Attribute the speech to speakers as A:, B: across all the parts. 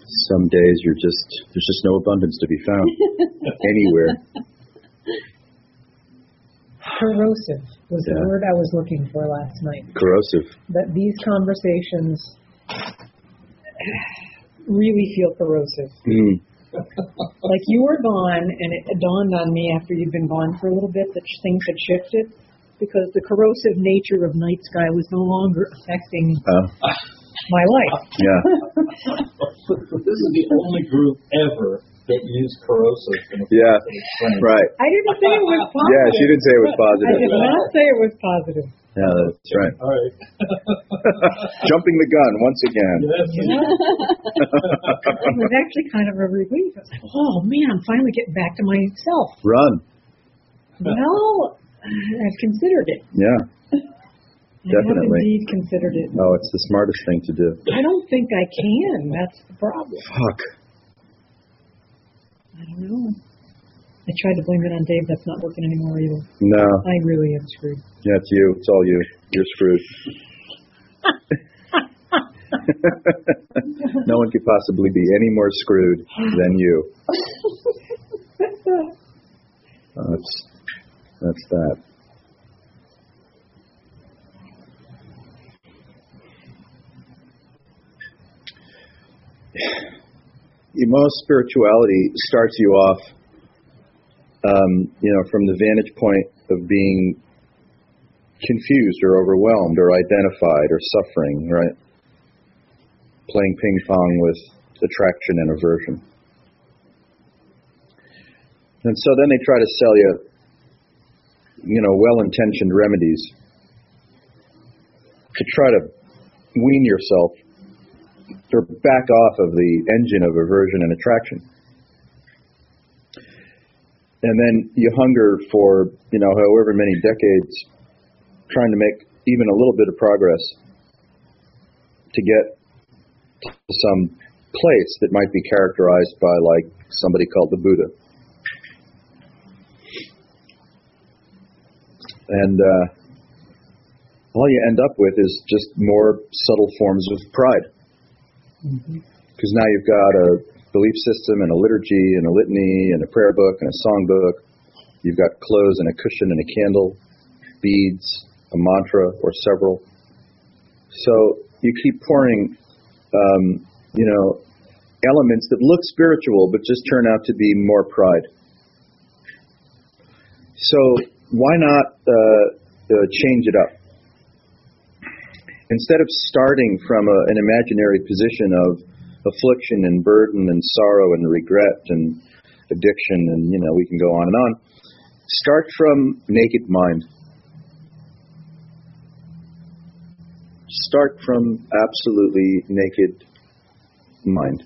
A: Some days there's just no abundance to be found anywhere.
B: Corrosive was the word I was looking for last night.
A: Corrosive.
B: That these conversations really feel corrosive. Like you were gone, and it dawned on me after you'd been gone for a little bit that things had shifted, because the corrosive nature of Night Sky was no longer affecting my life.
A: Yeah.
C: This is the only group ever that used corrosive in a
A: positive right.
B: I didn't say it was positive.
A: Yeah, she didn't say it was positive.
B: I did not say it was positive.
A: Yeah, that's right.
C: All right.
A: Jumping the gun once again.
B: It was actually kind of a relief. I was like, oh man, I'm finally getting back to myself.
A: Run.
B: Well, I've considered it.
A: Yeah. Definitely.
B: I have indeed considered it.
A: Oh, it's the smartest thing to do.
B: I don't think I can. That's the problem.
A: Fuck.
B: I don't know. I tried to blame it on Dave. That's not working anymore either.
A: No.
B: I really am screwed.
A: Yeah, it's you. It's all you. You're screwed. No one could possibly be any more screwed than you. That's that. Most spirituality starts you off, from the vantage point of being confused or overwhelmed or identified or suffering, right? Playing ping pong with attraction and aversion. And so then they try to sell you, well-intentioned remedies to try to wean yourself or back off of the engine of aversion and attraction. And then you hunger for, however many decades trying to make even a little bit of progress to get to some place that might be characterized by like somebody called the Buddha. And all you end up with is just more subtle forms of pride. Because now you've got a belief system and a liturgy and a litany and a prayer book and a songbook. You've got clothes and a cushion and a candle, beads, a mantra or several. So you keep pouring, elements that look spiritual but just turn out to be more pride. So why not change it up? Instead of starting from an imaginary position of affliction and burden and sorrow and regret and addiction and, we can go on and on, start from naked mind. Start from absolutely naked mind,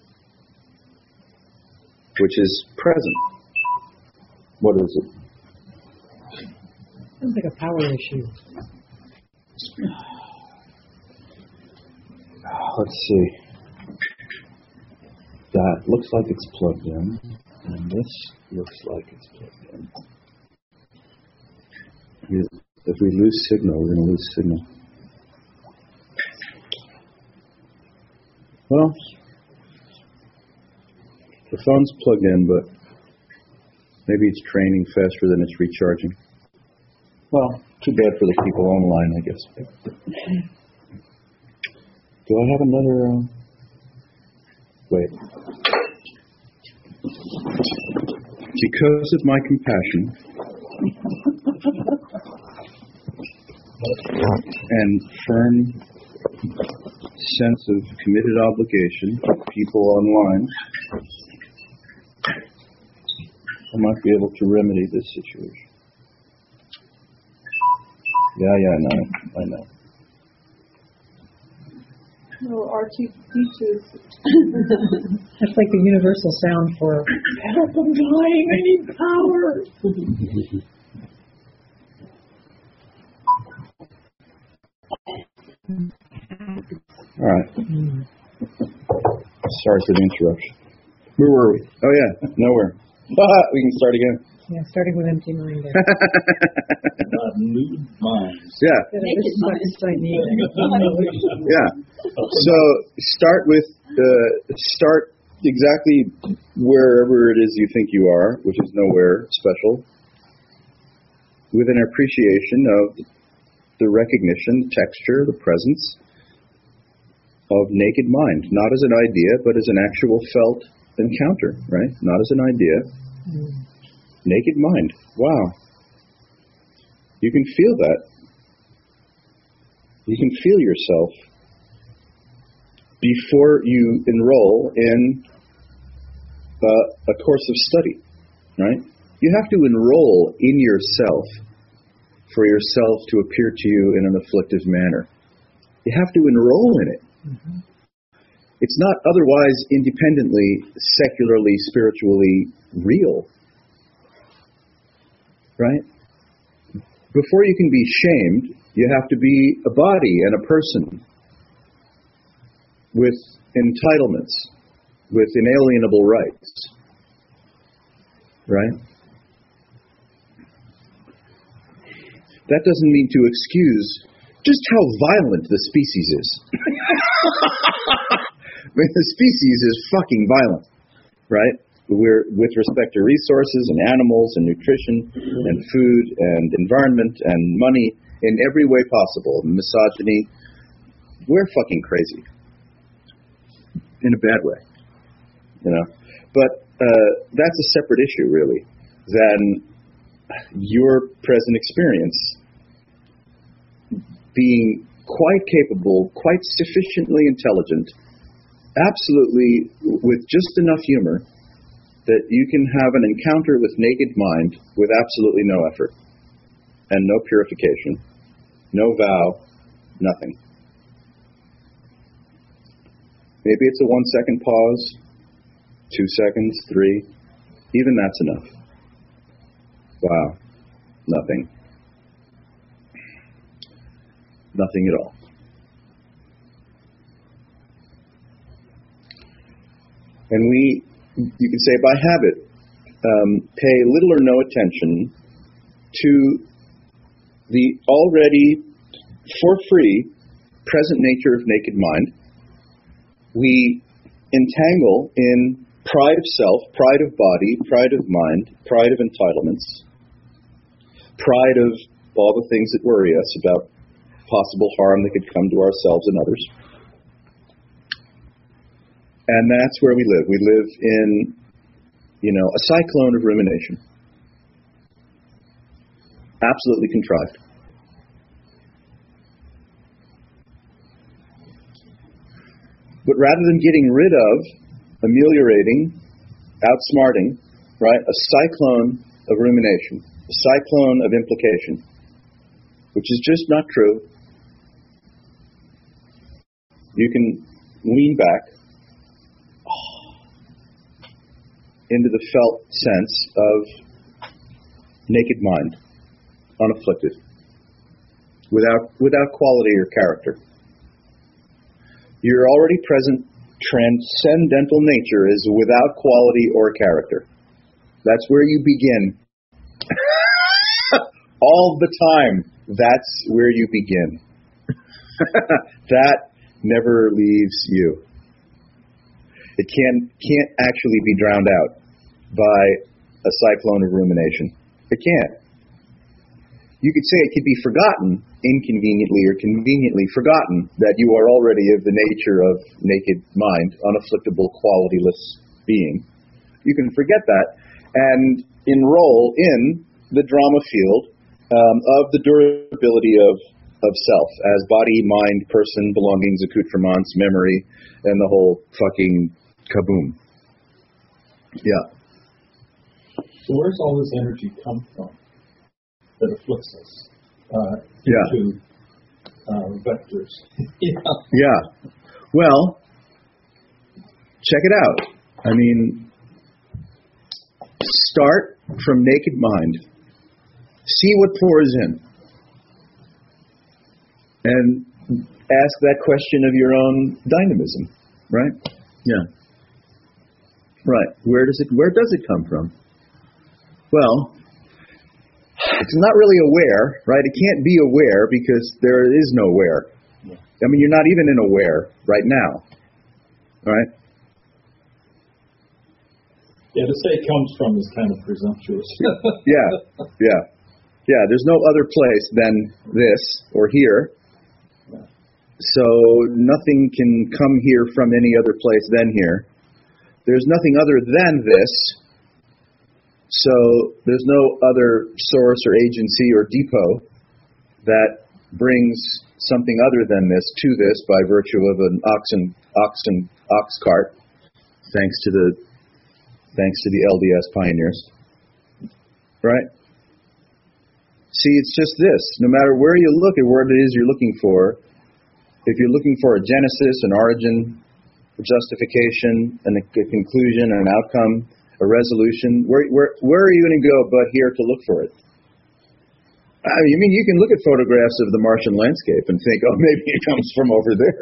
A: which is present. What is it?
B: Sounds like a power issue.
A: Let's see. That looks like it's plugged in, and this looks like it's plugged in. If we lose signal, we're going to lose signal. Well, the phone's plugged in, but maybe it's training faster than it's recharging. Well, too bad for the people online, I guess. Do I have another... Wait. Because of my compassion and firm sense of committed obligation to people online, I might be able to remedy this situation. Yeah, I know.
D: No, R2D2.
B: That's like the universal sound for help, I'm dying, I need power.
A: All right. Sorry for the interruption. Where were we? Oh yeah, nowhere. We can start again.
B: Yeah, starting with empty mind.
C: Nude minds.
A: Yeah.
B: Yeah. So
A: So start with start exactly wherever it is you think you are, which is nowhere special, with an appreciation of the recognition, the texture, the presence of naked mind, not as an idea, but as an actual felt encounter, right? Not as an idea. Naked mind. Wow. You can feel that. You can feel yourself before you enroll in a course of study, right? You have to enroll in yourself for yourself to appear to you in an afflictive manner. You have to enroll in it. Mm-hmm. It's not otherwise independently, secularly, spiritually real, right? Before you can be shamed, you have to be a body and a person with entitlements, with inalienable rights, right? That doesn't mean to excuse just how violent the species is. I mean, the species is fucking violent, right? We're, with respect to resources and animals and nutrition and food and environment and money in every way possible, misogyny, we're fucking crazy. In a bad way, you know. But that's a separate issue, really, than your present experience being quite capable, quite sufficiently intelligent, absolutely with just enough humor that you can have an encounter with naked mind with absolutely no effort and no purification, no vow, nothing. Maybe it's a 1 second pause, 2 seconds, 3. Even that's enough. Wow. Nothing. Nothing at all. And we, you could say by habit, pay little or no attention to the already, for free, present nature of naked mind. We entangle in pride of self, pride of body, pride of mind, pride of entitlements, pride of all the things that worry us about possible harm that could come to ourselves and others. And that's where we live. We live in, a cyclone of rumination. Absolutely contrived. But rather than getting rid of, ameliorating, outsmarting, right, a cyclone of rumination, a cyclone of implication, which is just not true, you can lean back into the felt sense of naked mind, unafflicted, without quality or character. Your already present transcendental nature is without quality or character. That's where you begin. All the time, that's where you begin. That never leaves you. It can't actually be drowned out by a cyclone of rumination. It can't. You could say it could be forgotten, inconveniently or conveniently forgotten, that you are already of the nature of naked mind, unafflictable, qualityless being. You can forget that and enroll in the drama field of the durability of self as body, mind, person, belongings, accoutrements, memory, and the whole fucking kaboom. Yeah.
C: So where's all this energy come from that afflicts us into vectors?
A: Yeah. Well, check it out. I mean, start from naked mind. See what pours in. And ask that question of your own dynamism, right? Yeah. Right. Where does it come from? Well, it's not really aware, right? It can't be aware because there is no where. I mean, you're not even in aware right now, right?
C: Yeah, to say it comes from is kind of presumptuous.
A: Yeah, there's no other place than this or here. So nothing can come here from any other place than here. There's nothing other than this. So there's no other source or agency or depot that brings something other than this to this by virtue of an ox cart, thanks to the LDS pioneers. Right? See, it's just this. No matter where you look at what it is you're looking for, if you're looking for a genesis, an origin, a justification, and a conclusion, an outcome, a resolution, where are you going to go but here to look for it? You mean you can look at photographs of the Martian landscape and think, oh, maybe it comes from over there,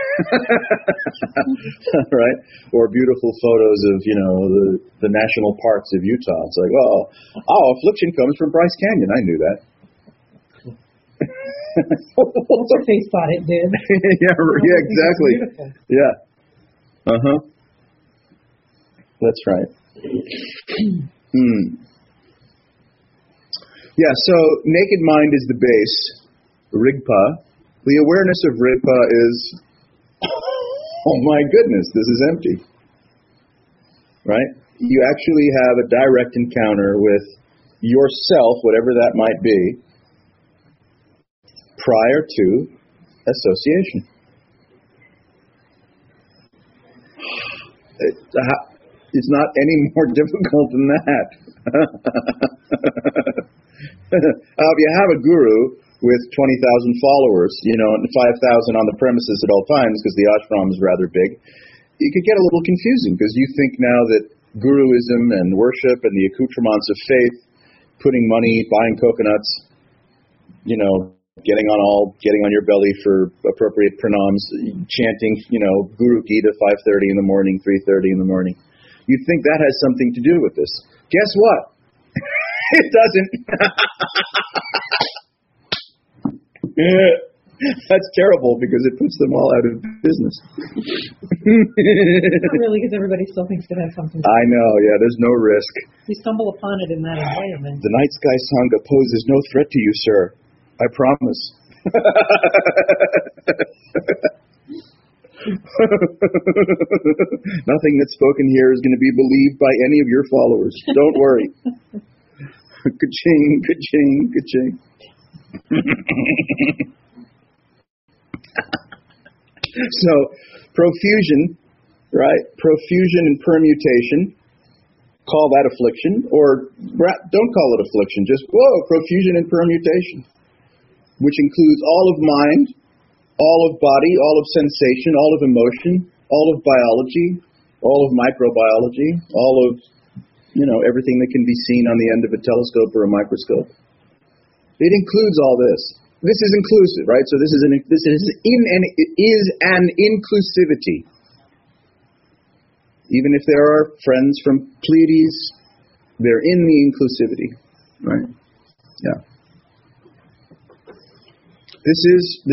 A: right? Or beautiful photos of, the national parks of Utah. It's like, affliction comes from Bryce Canyon. I knew that.
B: What's her face thought it did?
A: yeah, exactly. Yeah. That's right. Yeah, so naked mind is the base, Rigpa. The awareness of Rigpa is, oh my goodness, this is empty. Right? You actually have a direct encounter with yourself, whatever that might be, prior to association. It's not any more difficult than that. If you have a guru with 20,000 followers, and 5,000 on the premises at all times, because the ashram is rather big, it could get a little confusing, because you think now that guruism and worship and the accoutrements of faith, putting money, buying coconuts, getting on your belly for appropriate pranams, chanting, Guru Gita 5:30 in the morning, 3:30 in the morning. You'd think that has something to do with this. Guess what? It doesn't. That's terrible because it puts them all out of business.
B: Not really, because everybody still thinks it has something to do.
A: I know, yeah, there's no risk.
B: You stumble upon it in that environment.
A: The night sky sangha poses no threat to you, sir. I promise. Nothing that's spoken here is going to be believed by any of your followers. Don't worry. Ka-ching, ka-ching, ka-ching. So, profusion, right? Profusion and permutation. Call that affliction, or don't call it affliction. Just, profusion and permutation, which includes all of mind, all of body, all of sensation, all of emotion, all of biology, all of microbiology, all of, everything that can be seen on the end of a telescope or a microscope. It includes all this. This is inclusive, right? So this is an inclusivity. Even if there are friends from Pleiades, they're in the inclusivity, right? Yeah. This is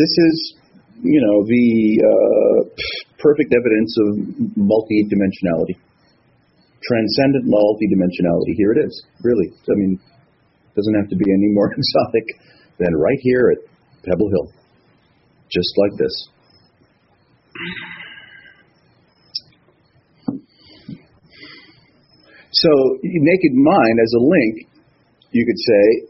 A: the perfect evidence of multidimensionality. Transcendent multidimensionality. Here it is, really. I mean, it doesn't have to be any more exotic than right here at Pebble Hill. Just like this. So, naked mind as a link, you could say,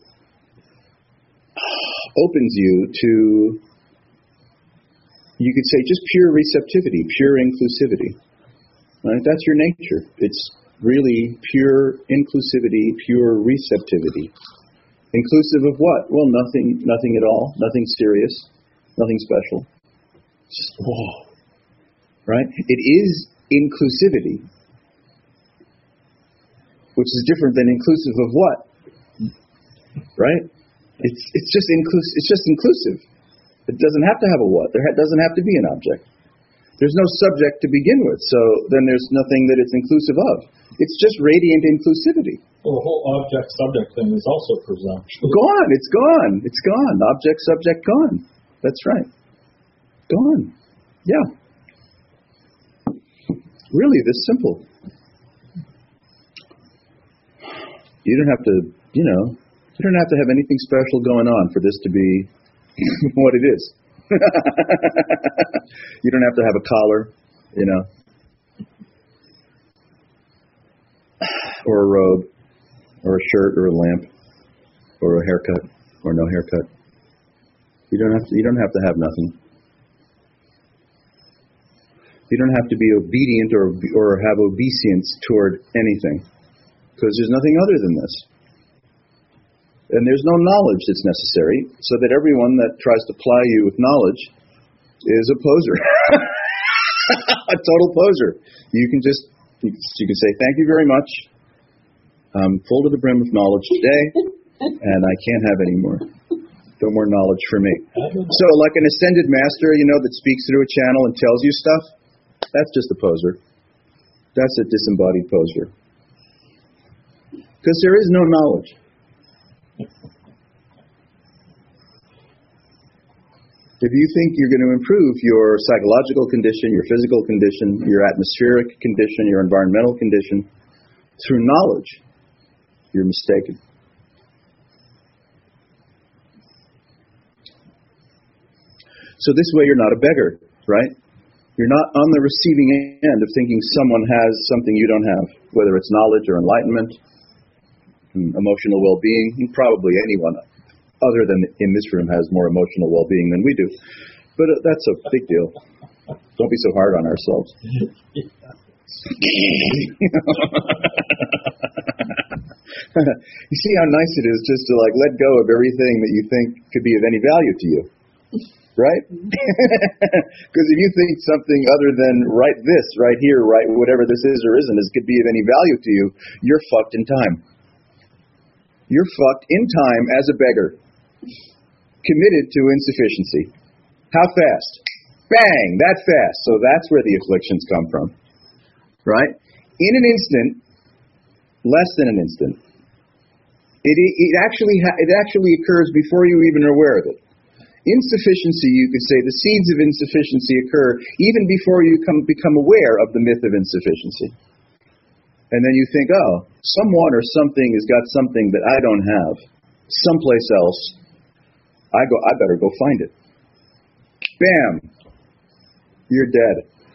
A: opens you to, you could say, just pure receptivity, pure inclusivity. Right? That's your nature. It's really pure inclusivity, pure receptivity. Inclusive of what? Well, nothing at all, nothing serious, nothing special. Just, whoa. Right? It is inclusivity, which is different than inclusive of what? Right? It's just inclusive. It doesn't have to have a what. There doesn't have to be an object. There's no subject to begin with, so then there's nothing that it's inclusive of. It's just radiant inclusivity.
C: Well, the whole object-subject thing is also presumptuous.
A: Gone. It's gone. It's gone. Object, subject, gone. That's right. Gone. Yeah. really this simple. You don't have to, you don't have to have anything special going on for this to be what it is. You don't have to have a collar, or a robe, or a shirt, or a lamp, or a haircut, or no haircut. You don't have to have nothing. You don't have to be obedient or have obeisance toward anything, because there's nothing other than this. And there's no knowledge that's necessary, so that everyone that tries to ply you with knowledge is a poser. A total poser. You can say, thank you very much. I'm full to the brim of knowledge today, and I can't have any more. No more knowledge for me. So like an ascended master, that speaks through a channel and tells you stuff, that's just a poser. That's a disembodied poser. Because there is no knowledge. If you think you're going to improve your psychological condition, your physical condition, your atmospheric condition, your environmental condition through knowledge, you're mistaken. So this way you're not a beggar, right? You're not on the receiving end of thinking someone has something you don't have, whether it's knowledge or enlightenment, emotional well-being. Probably anyone other than in this room has more emotional well-being than we do. But that's a big deal. Don't be so hard on ourselves. You see how nice it is just to let go of everything that you think could be of any value to you. Right? Because if you think something other than this, right here, whatever this is or isn't, could be of any value to you, you're fucked in time. You're fucked in time as a beggar. Committed to insufficiency. How fast? Bang! That fast. So that's where the afflictions come from. Right? In an instant, less than an instant. It actually occurs before you even are aware of it. Insufficiency, you could say, the seeds of insufficiency occur even before you become aware of the myth of insufficiency. And then you think, someone or something has got something that I don't have, someplace else. I better go find it. Bam! You're dead.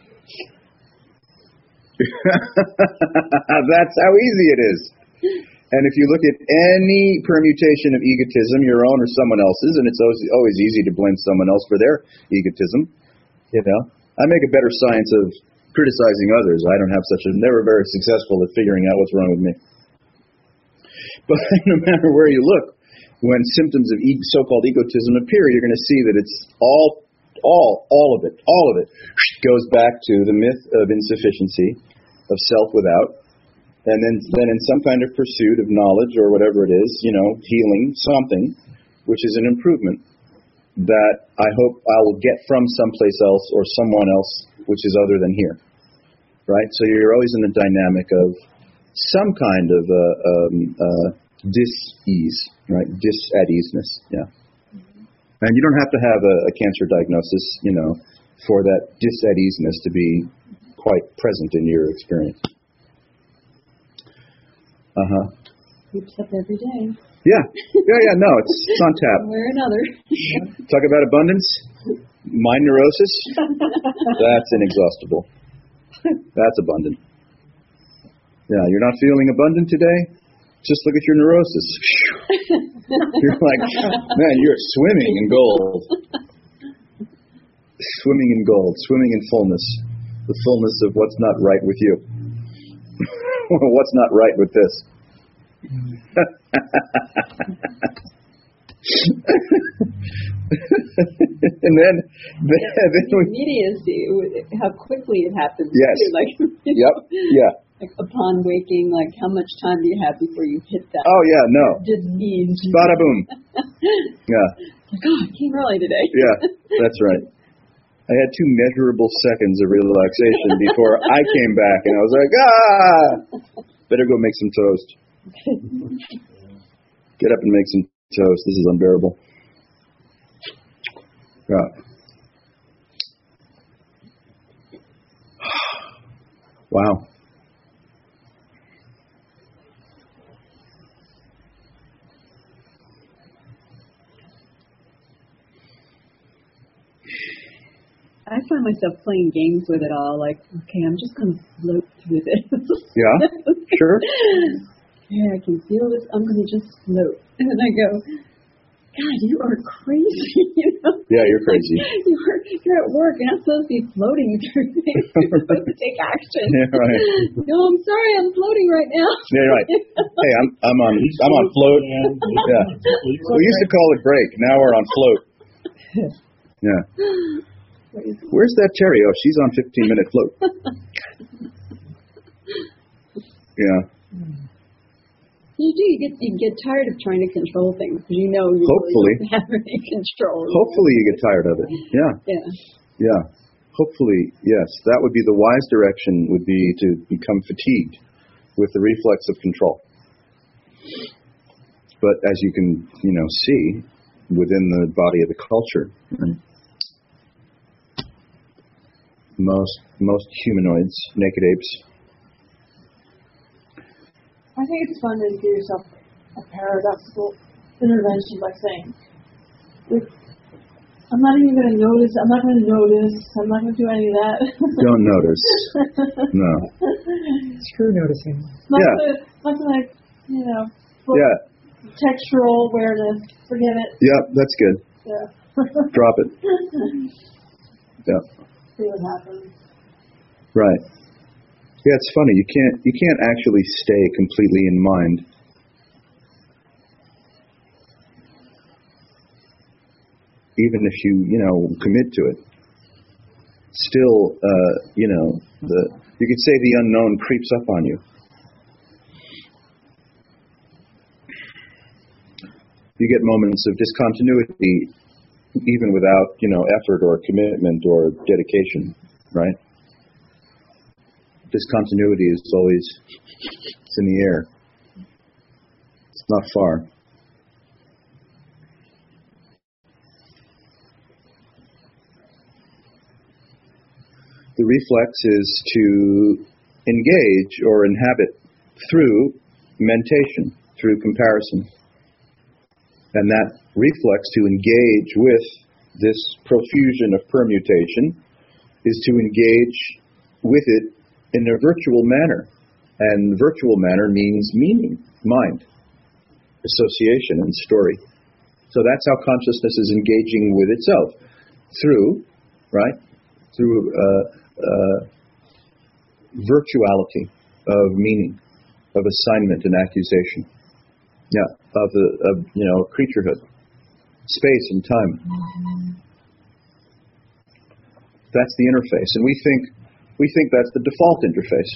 A: That's how easy it is. And if you look at any permutation of egotism, your own or someone else's, and it's always easy to blame someone else for their egotism, I make a better science of criticizing others. I don't have never very successful at figuring out what's wrong with me. But no matter where you look, when symptoms of so-called egotism appear, you're going to see that it's all of it goes back to the myth of insufficiency, of self without, and then in some kind of pursuit of knowledge or whatever it is, healing something, which is an improvement that I hope I will get from someplace else or someone else, which is other than here, right? So you're always in the dynamic of some kind of dis-ease, right? Dis-at-easeness, yeah. And you don't have to have a cancer diagnosis, for that dis-at-easeness to be quite present in your experience.
D: Keeps up every day.
A: Yeah, no, it's on tap.
D: One way or another.
A: Talk about abundance, mind neurosis, that's inexhaustible. That's abundant. Yeah, you're not feeling abundant today? Just look at your neurosis. You're like, man, you're swimming in gold. Swimming in gold, swimming in fullness. The fullness of what's not right with you. What's not right with this? And then
D: immediacy, how quickly it happens.
A: Yes. Yeah.
D: Like upon waking, how much time do you have before you hit that?
A: Oh yeah, no.
D: Disease.
A: Bada boom. Yeah.
D: I came early today.
A: Yeah, that's right. I had 2 measurable seconds of relaxation before I came back, and I was like, better go make some toast. Get up and make some toast. This is unbearable. Yeah. Wow.
D: I find myself playing games with it all. Like, okay, I'm just going to float with it.
A: Yeah, sure.
D: Yeah, I can feel this. I'm going to just float. And then I go, God, you are crazy.
A: Yeah, you're crazy.
D: You're at work. You're not supposed to be floating through things. You're supposed to take action.
A: Yeah, right.
D: No, I'm sorry. I'm floating right now.
A: Yeah, right. Hey, I'm on float. Yeah. We used to call it break. Now we're on float. Yeah. Where's that Terry? Oh, she's on 15-minute float. Yeah.
D: You do. You get tired of trying to control things because you know you
A: Hopefully.
D: really don't have any control.
A: Hopefully you get tired of it. Yeah.
D: Yeah.
A: Yeah. Hopefully, yes. That would be the wise direction, would be to become fatigued with the reflex of control. But as you can, see within the body of the culture, right? Most humanoids, naked apes.
E: I think it's fun to give yourself a paradoxical intervention by saying, I'm not even going to notice, I'm not going to do any of that.
A: Don't notice. No.
B: It's true noticing.
E: Not gonna,
A: Yeah.
E: textural awareness, forget it.
A: Yeah, that's good.
E: Yeah.
A: Drop it. Yeah.
E: See what happens.
A: Right. Yeah, it's funny. You can't actually stay completely in mind. Even if you commit to it. Still, you could say the unknown creeps up on you. You get moments of discontinuity even without, effort or commitment or dedication, right? Discontinuity is always, it's in the air. It's not far. The reflex is to engage or inhabit through mentation, through comparison. And that reflex to engage with this profusion of permutation is to engage with it in a virtual manner. And virtual manner means meaning, mind, association, and story. So that's how consciousness is engaging with itself. Through virtuality of meaning, of assignment and accusation. Yeah, of creaturehood, space and time. That's the interface, and we think that's the default interface,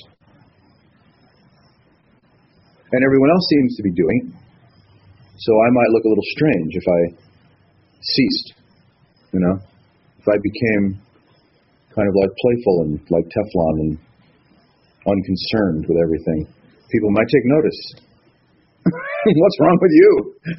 A: and everyone else seems to be doing it. So I might look a little strange if I ceased, if I became kind of like playful and like Teflon and unconcerned with everything. People might take notice. What's wrong with you?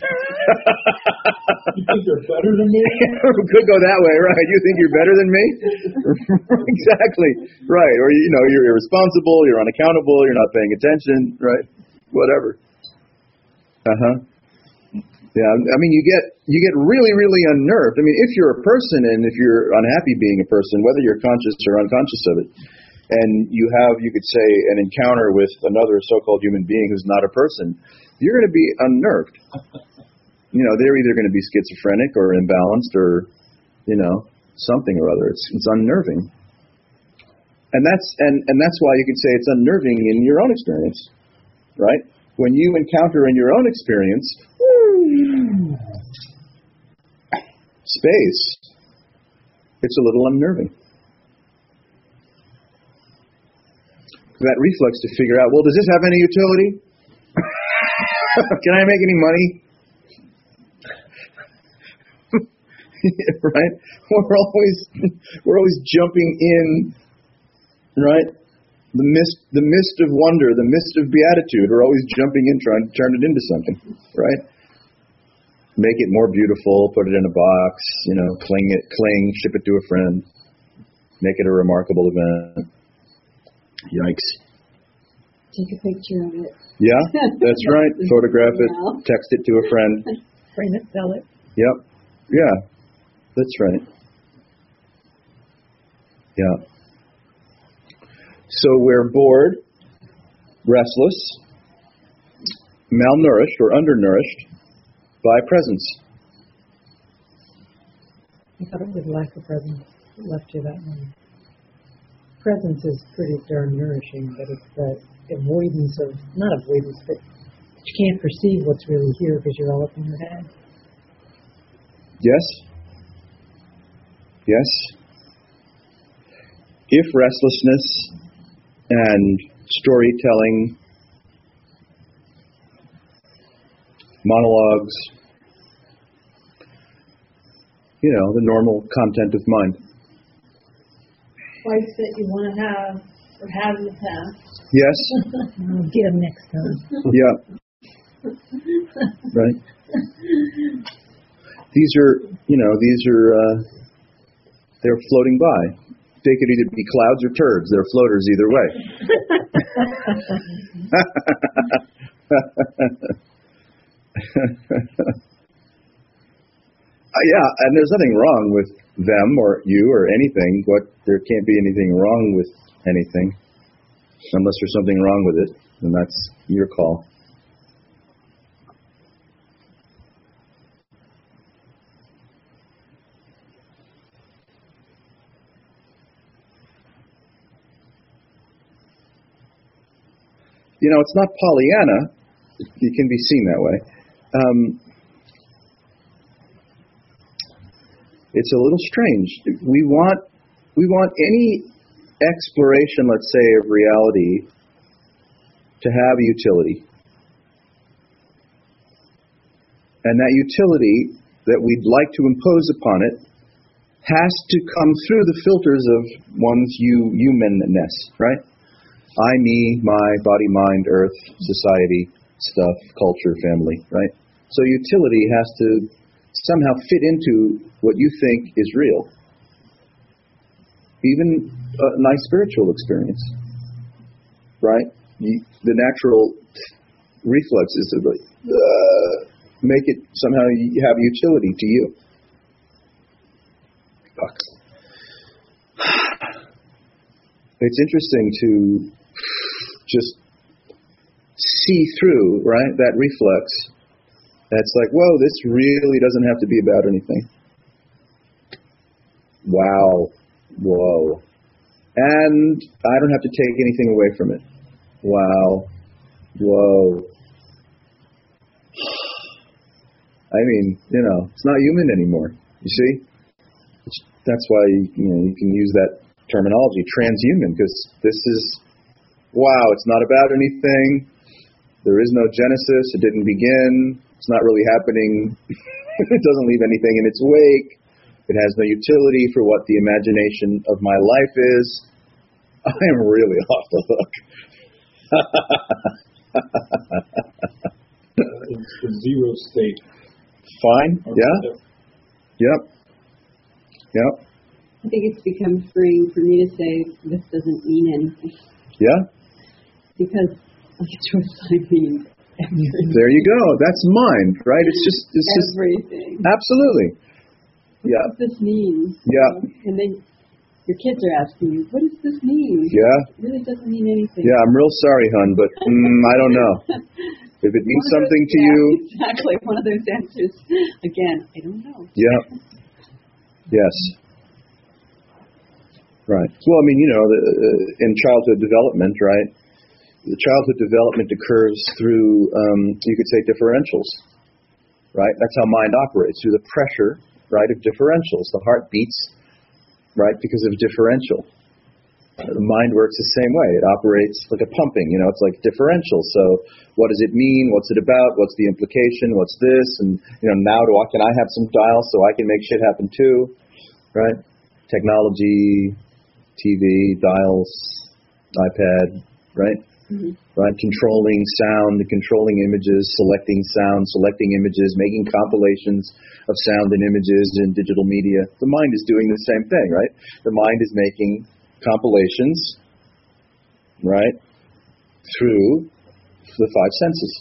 C: You think you're better than me?
A: Could go that way, right? You think you're better than me? Exactly, right. Or, you're irresponsible, you're unaccountable, you're not paying attention, right? Whatever. Yeah, I mean, you get really, really unnerved. I mean, if you're a person and if you're unhappy being a person, whether you're conscious or unconscious of it, and you could say, an encounter with another so-called human being who's not a person, you're going to be unnerved. They're either going to be schizophrenic or imbalanced or, something or other. It's unnerving. And that's why you could say it's unnerving in your own experience, right? When you encounter in your own experience space, it's a little unnerving. That reflex to figure out, well, does this have any utility? Can I make any money? Right? We're always jumping in, right? The mist of wonder, the mist of beatitude. We're always jumping in, trying to turn it into something, right? Make it more beautiful, put it in a box, cling, ship it to a friend, make it a remarkable event. Yikes.
D: Take a picture of it.
A: Yeah, that's right. Photograph it,
D: Wow.
A: text it to a friend.
B: Frame it, sell it.
A: Yep. Yeah, that's right. Yeah. So we're bored, restless, malnourished or undernourished by presence.
B: I thought it was lack of presence that left you that way. Presence is pretty darn nourishing, but it's the avoidance of, not avoidance, but you can't perceive what's really here because you're all up in your head.
A: Yes? Yes? If restlessness and storytelling, monologues, the normal content of mind.
E: Fights that you want to have or have in the past.
A: Yes?
B: Get them next time.
A: Yeah. Right? These are, they're floating by. They could either be clouds or turds. They're floaters either way. Yeah, and there's nothing wrong with them or you or anything, but there can't be anything wrong with anything unless there's something wrong with it, and that's your call. It's not Pollyanna. It can be seen that way. It's a little strange. We want any exploration, let's say, of reality to have utility. And that utility that we'd like to impose upon it has to come through the filters of one's humanness, right? I, me, my, body, mind, earth, society, stuff, culture, family, right? So utility has to somehow fit into what you think is real. Even a nice spiritual experience, right? The natural reflex is to make it somehow have utility to you. Fuck. It's interesting to just see through, right, that reflex. That's like, whoa, this really doesn't have to be about anything. Wow. Whoa. And I don't have to take anything away from it. Wow. Whoa. I mean, it's not human anymore. You see? That's why, you can use that terminology, transhuman, because this is, wow, it's not about anything. There is no genesis. It didn't begin. It's not really happening. It doesn't leave anything in its wake. It has no utility for what the imagination of my life is. I am really off the hook.
C: It's the zero state.
A: Fine. Yeah. Yep. Yep.
D: I think it's become freeing for me to say this doesn't mean anything.
A: Yeah.
D: Because true sign means everything.
A: There you go. That's mind, right? It's just
D: Everything.
A: Absolutely. Yeah.
D: What does this mean?
A: Yeah.
D: And then your kids are asking you, what does this mean?
A: Yeah.
D: It really doesn't mean anything.
A: Yeah, I'm real sorry, hon, but I don't know. If it means something to you.
D: Exactly. One of those answers. Again, I don't know.
A: Yeah. Yes. Right. Well, I mean, in childhood development, right? The childhood development occurs through, you could say, differentials, right? That's how mind operates, through the pressure, right, of differentials. The heart beats, right, because of differential. The mind works the same way. It operates like a pumping, it's like differential. So what does it mean? What's it about? What's the implication? What's this? And, now can I have some dials so I can make shit happen too, right? Technology, TV, dials, iPad, right? Mm-hmm. Right? Controlling sound, controlling images, selecting sound, selecting images, making compilations of sound and images in digital media. The mind is doing the same thing, right? The mind is making compilations, right, through the five senses.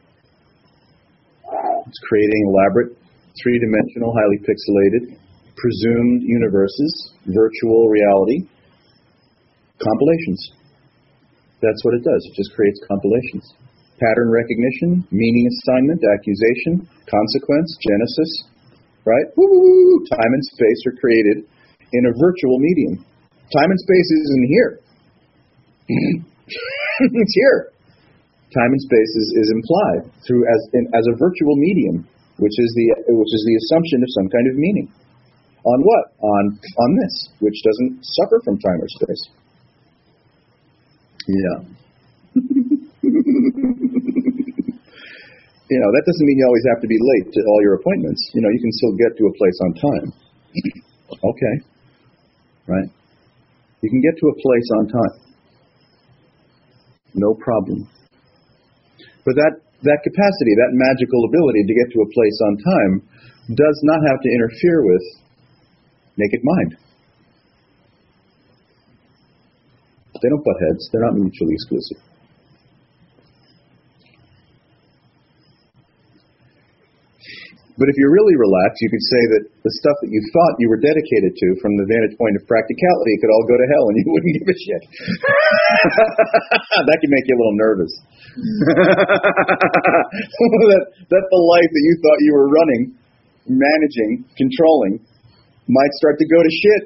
A: It's creating elaborate, three-dimensional, highly pixelated, presumed universes, virtual reality, compilations. That's what it does. It just creates compilations. Pattern recognition, meaning assignment, accusation, consequence, genesis, right? Woo! Time and space are created in a virtual medium. Time and space isn't here. It's here. Time and space is implied through as a virtual medium, which is the assumption of some kind of meaning. On what? On this, which doesn't suffer from time or space. Yeah. That doesn't mean you always have to be late to all your appointments. You can still get to a place on time. Okay. Right? You can get to a place on time. No problem. But that capacity, that magical ability to get to a place on time does not have to interfere with naked mind. They don't butt heads. They're not mutually exclusive. But if you're really relaxed, you could say that the stuff that you thought you were dedicated to from the vantage point of practicality could all go to hell and you wouldn't give a shit. That could make you a little nervous. that the life that you thought you were running, managing, controlling, might start to go to shit.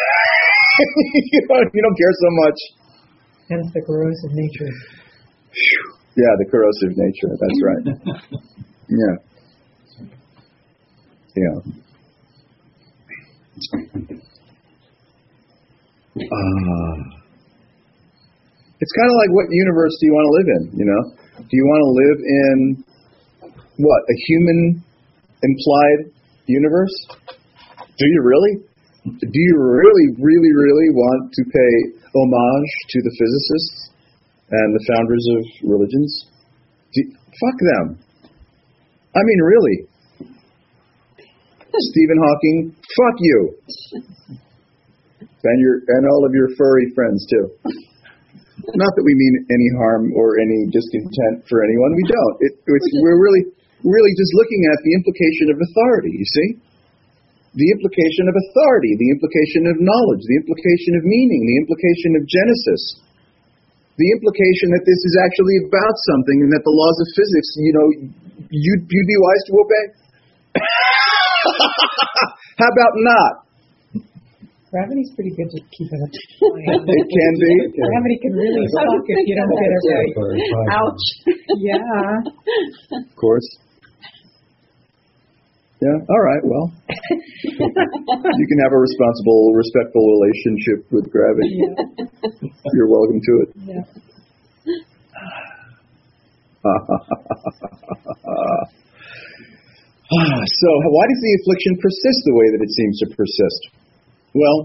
A: You don't care so much.
B: Hence the corrosive nature.
A: Yeah, the corrosive nature. That's right. Yeah. Yeah. It's kind of like, what universe do you want to live in? Do you want to live in a human implied universe? Do you really? Do you really want to pay homage to the physicists and the founders of religions? Fuck them. I mean, really. Stephen Hawking, fuck you. And all of your furry friends, too. Not that we mean any harm or any discontent for anyone. We don't. We're really just looking at the implication of authority, you see? The implication of authority, the implication of knowledge, the implication of meaning, the implication of genesis, the implication that this is actually about something and that the laws of physics, you'd be wise to obey. How about not?
B: Gravity's pretty good to keep it up.
A: It can be.
B: Gravity can really suck if you don't get it right.
D: Ouch.
B: Yeah.
A: Of course. Yeah, all right, well. You can have a responsible, respectful relationship with gravity. Yeah. You're welcome to it.
B: Yeah.
A: So, why does the affliction persist the way that it seems to persist? Well,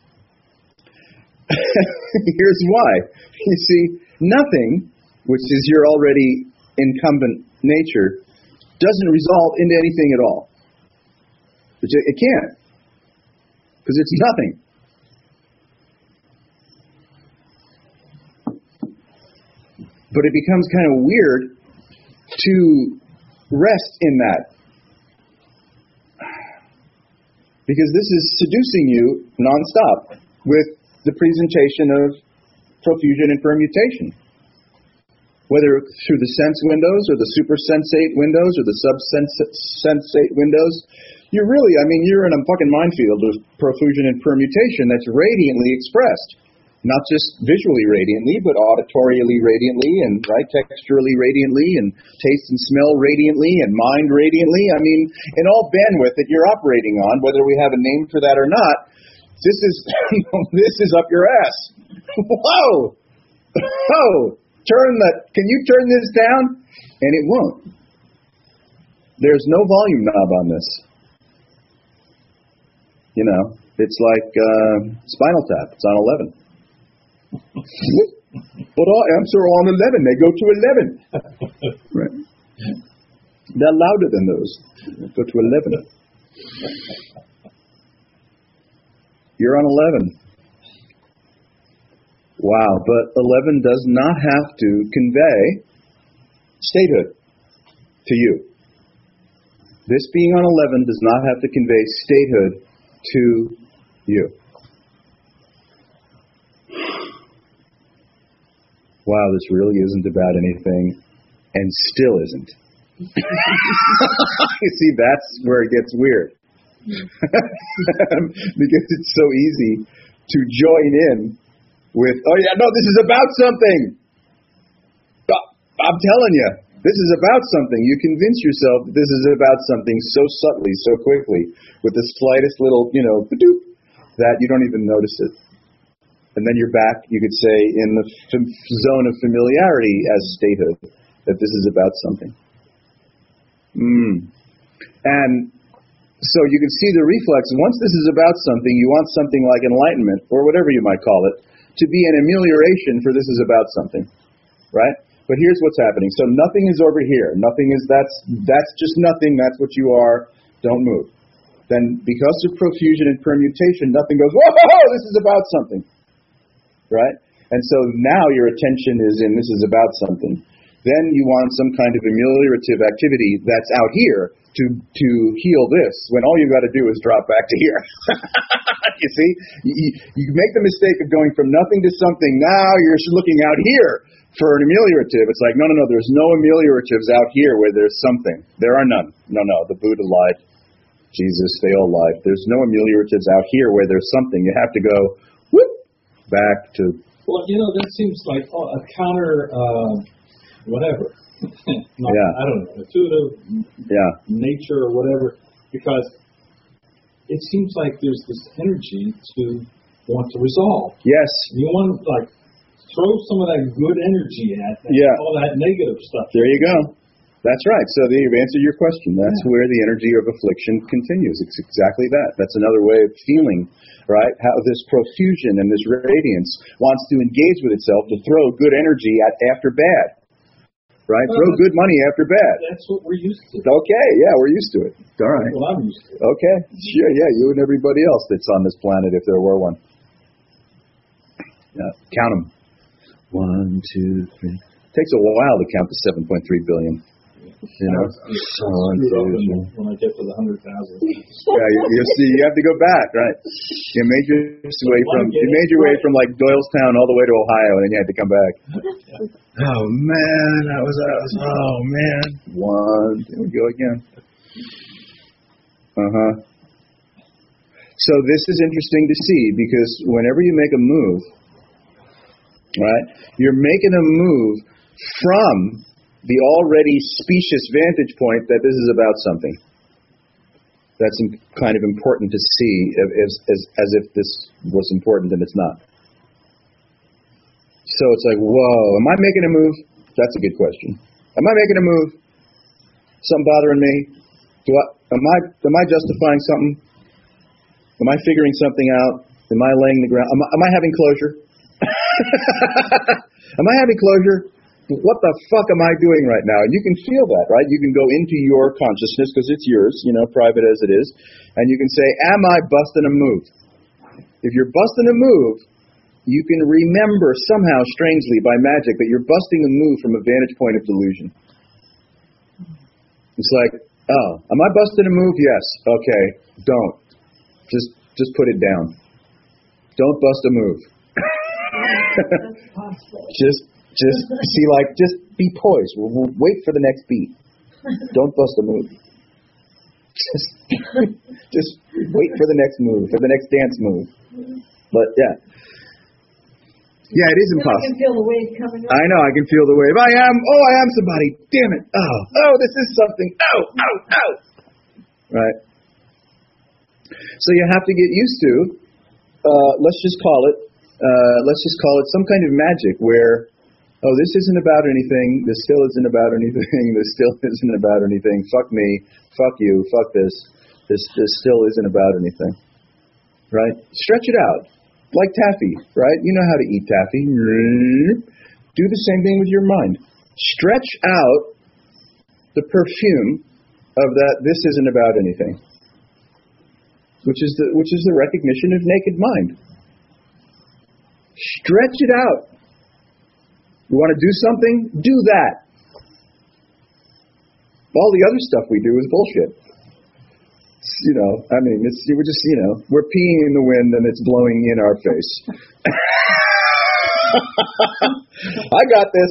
A: here's why. You see, nothing, which is your already incumbent nature, doesn't resolve into anything at all. It can't, because it's nothing. But it becomes kind of weird to rest in that. Because this is seducing you nonstop with the presentation of profusion and permutation. Whether through the sense windows or the supersensate windows or the subsensate windows, you're in a fucking minefield of profusion and permutation that's radiantly expressed. Not just visually radiantly, but auditorially radiantly, and texturally radiantly, and taste and smell radiantly, and mind radiantly. In all bandwidth that you're operating on, whether we have a name for that or not, this is up your ass. Whoa! Whoa! Can you turn this down? And it won't. There's no volume knob on this. It's like Spinal Tap. It's on 11. But our amps are on 11. They go to 11. Right. They're louder than those. They go to 11. You're on 11. Wow, but 11 does not have to convey statehood to you. This being on 11 does not have to convey statehood to you. Wow, this really isn't about anything, and still isn't. You see, that's where it gets weird. Because it's so easy to join in with, oh yeah, no, this is about something. I'm telling you, this is about something. You convince yourself that this is about something so subtly, so quickly, with the slightest little, ba-doop, that you don't even notice it. And then you're back, you could say, in the zone of familiarity as statehood, that this is about something. And so you can see the reflex. Once this is about something, you want something like enlightenment, or whatever you might call it, to be an amelioration for this is about something, right? But here's what's happening. So nothing is over here. Nothing is, that's just nothing. That's what you are. Don't move. Then because of profusion and permutation, nothing goes, whoa, this is about something. Right? And so now your attention is in this is about something. Then you want some kind of ameliorative activity that's out here to heal this, when all you've got to do is drop back to here. You see? You make the mistake of going from nothing to something. Now you're looking out here for an ameliorative. It's like, no, there's no amelioratives out here where there's something. There are none. No, the Buddha lied. Jesus, they all lied. There's no amelioratives out here where there's something. You have to go, whoop, back to...
C: Well, that seems like a counter, whatever. I don't know, intuitive nature or whatever, because it seems like there's this energy to want to resolve.
A: Yes.
C: You want to, throw some of that good energy at that, all that negative stuff.
A: There you go. That's right. So you've answered your question. That's where the energy of affliction continues. It's exactly that. That's another way of feeling, right? How this profusion and this radiance wants to engage with itself to throw good energy after bad. Right? Throw good money after bad.
C: That's what we're used to.
A: Okay, yeah, we're used to it. All right.
C: Well, I'm used to it.
A: Okay, sure, yeah, you and everybody else that's on this planet, if there were one. Count them. 1, 2, 3. Takes a while to count the 7.3 billion.
C: When I get to the 100,000.
A: Yeah, you see, you have to go back, right? You made your way from like Doylestown all the way to Ohio, and then you had to come back. Oh man, that was oh man. 1, there we go again. So this is interesting to see, because whenever you make a move, right, you're making a move from the already specious vantage point that this is about something. That's kind of important to see, as if this was important and it's not. So it's like, whoa, am I making a move? That's a good question. Am I making a move? Something bothering me? Am I justifying something? Am I figuring something out? Am I laying the ground? Am I having closure? Am I having closure? What the fuck am I doing right now? And you can feel that, right? You can go into your consciousness, because it's yours, private as it is, and you can say, am I busting a move? If you're busting a move, you can remember somehow, strangely, by magic, that you're busting a move from a vantage point of delusion. It's like, oh, am I busting a move? Yes. Okay, don't. Just put it down. Don't bust a move. Just be poised. We'll wait for the next beat. Don't bust a move. Just wait for the next move, for the next dance move. But yeah, it is impossible.
E: I can feel the wave coming up.
A: I know, I can feel the wave. I am somebody. Damn it. Oh, this is something. Oh. Right. So you have to get used to. Let's just call it some kind of magic where, oh, this isn't about anything. This still isn't about anything. This still isn't about anything. Fuck me. Fuck you. Fuck this. This still isn't about anything. Right? Stretch it out. Like taffy, right? You know how to eat taffy. Do the same thing with your mind. Stretch out the perfume of that this isn't about anything. Which is the recognition of naked mind. Stretch it out. You want to do something? Do that. All the other stuff we do is bullshit. We're just, we're peeing in the wind and it's blowing in our face. I got this.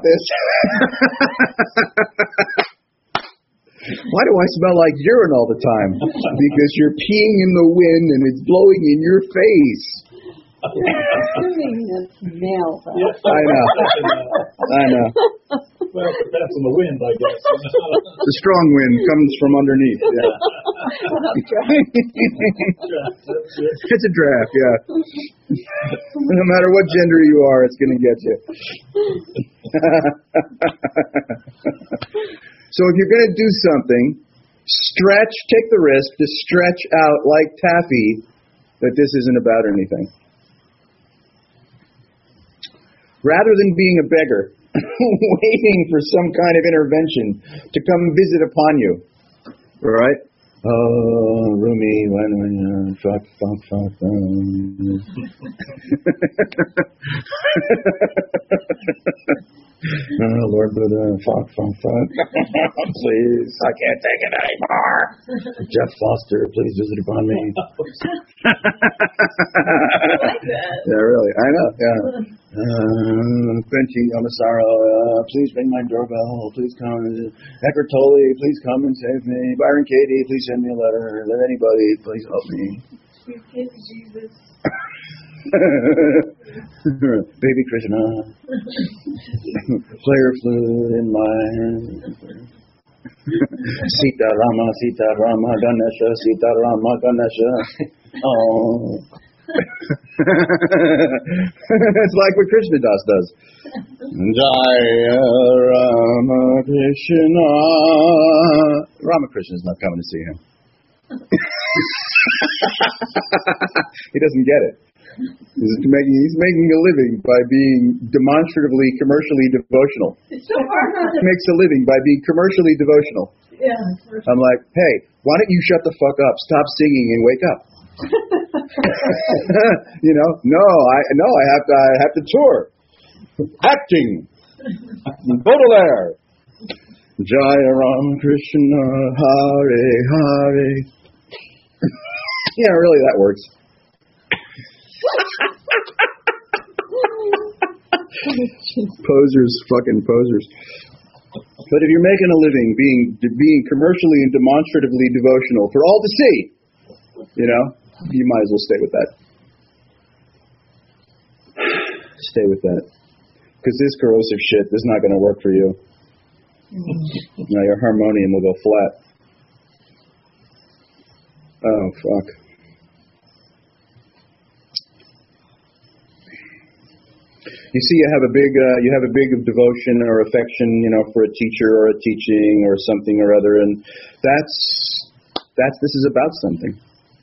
A: Why do I smell like urine all the time? Because you're peeing in the wind and it's blowing in your face.
D: Assuming that's male, though.
C: Yes,
A: I know.
C: Well, that's in the wind, I guess.
A: The strong wind comes from underneath. Yeah. It's a draft, yeah. No matter what gender you are, it's going to get you. So if you're going to do something, take the risk to stretch out like taffy that this isn't about anything. Rather than being a beggar, waiting for some kind of intervention to come visit upon you. All right? Oh, Rumi, when, fuck. Oh, Lord Buddha, fuck. Please, I can't take it anymore. Jeff Foster, please visit upon me.
E: I like that.
A: Yeah, really, I know, yeah. Benji Yamasaro, please ring my doorbell, please come. Eckhart Tolle, please come and save me. Byron Katie, please send me a letter. Let anybody, please help me.
E: Sweet kids, Jesus.
A: Baby Krishna, player flute in my hand. Sita Rama Ganesha. Oh. It's like what Krishna does. Jaya Ramakrishna. Ramakrishna's not coming to see him. He doesn't get it. He's making a living by being demonstratively commercially devotional.
E: It's so hard not to...
A: He makes a living by being commercially devotional.
E: Yeah.
A: I'm like, hey, why don't you shut the fuck up? Stop singing and wake up. I have to tour. Acting. Baudelaire. Jaya Ram Krishna Hare Hare. Yeah, really, that works. Fucking posers. But if you're making a living being commercially and demonstratively devotional for all to see, you might as well stay with that. Stay with that. Because this corrosive shit is not going to work for you. Now your harmonium will go flat. Oh, fuck. You see, you have a big devotion or affection, for a teacher or a teaching or something or other, and this is about something.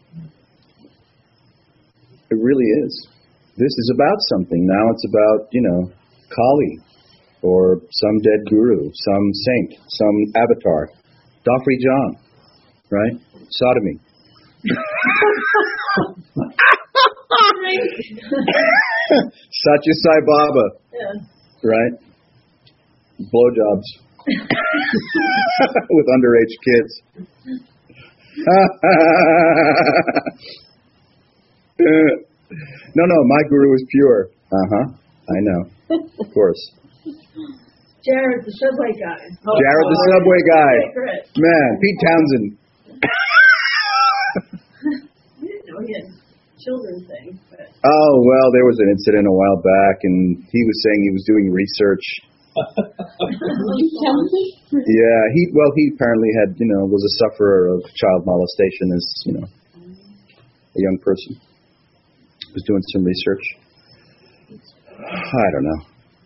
A: It really is. This is about something. Now it's about, Kali, or some dead guru, some saint, some avatar, Dofri John, right? Sodomy. Satya Sai Baba, right? Blowjobs with underage kids. No, my guru is pure. I know, of course.
E: Jared, the subway guy.
A: Jared, the subway guy. Man, Pete Townsend.
E: I didn't know he had children things. But...
A: Oh, well, there was an incident a while back, and he was saying he was doing research. Yeah, he apparently had, was a sufferer of child molestation as, a young person. He was doing some research. I don't know.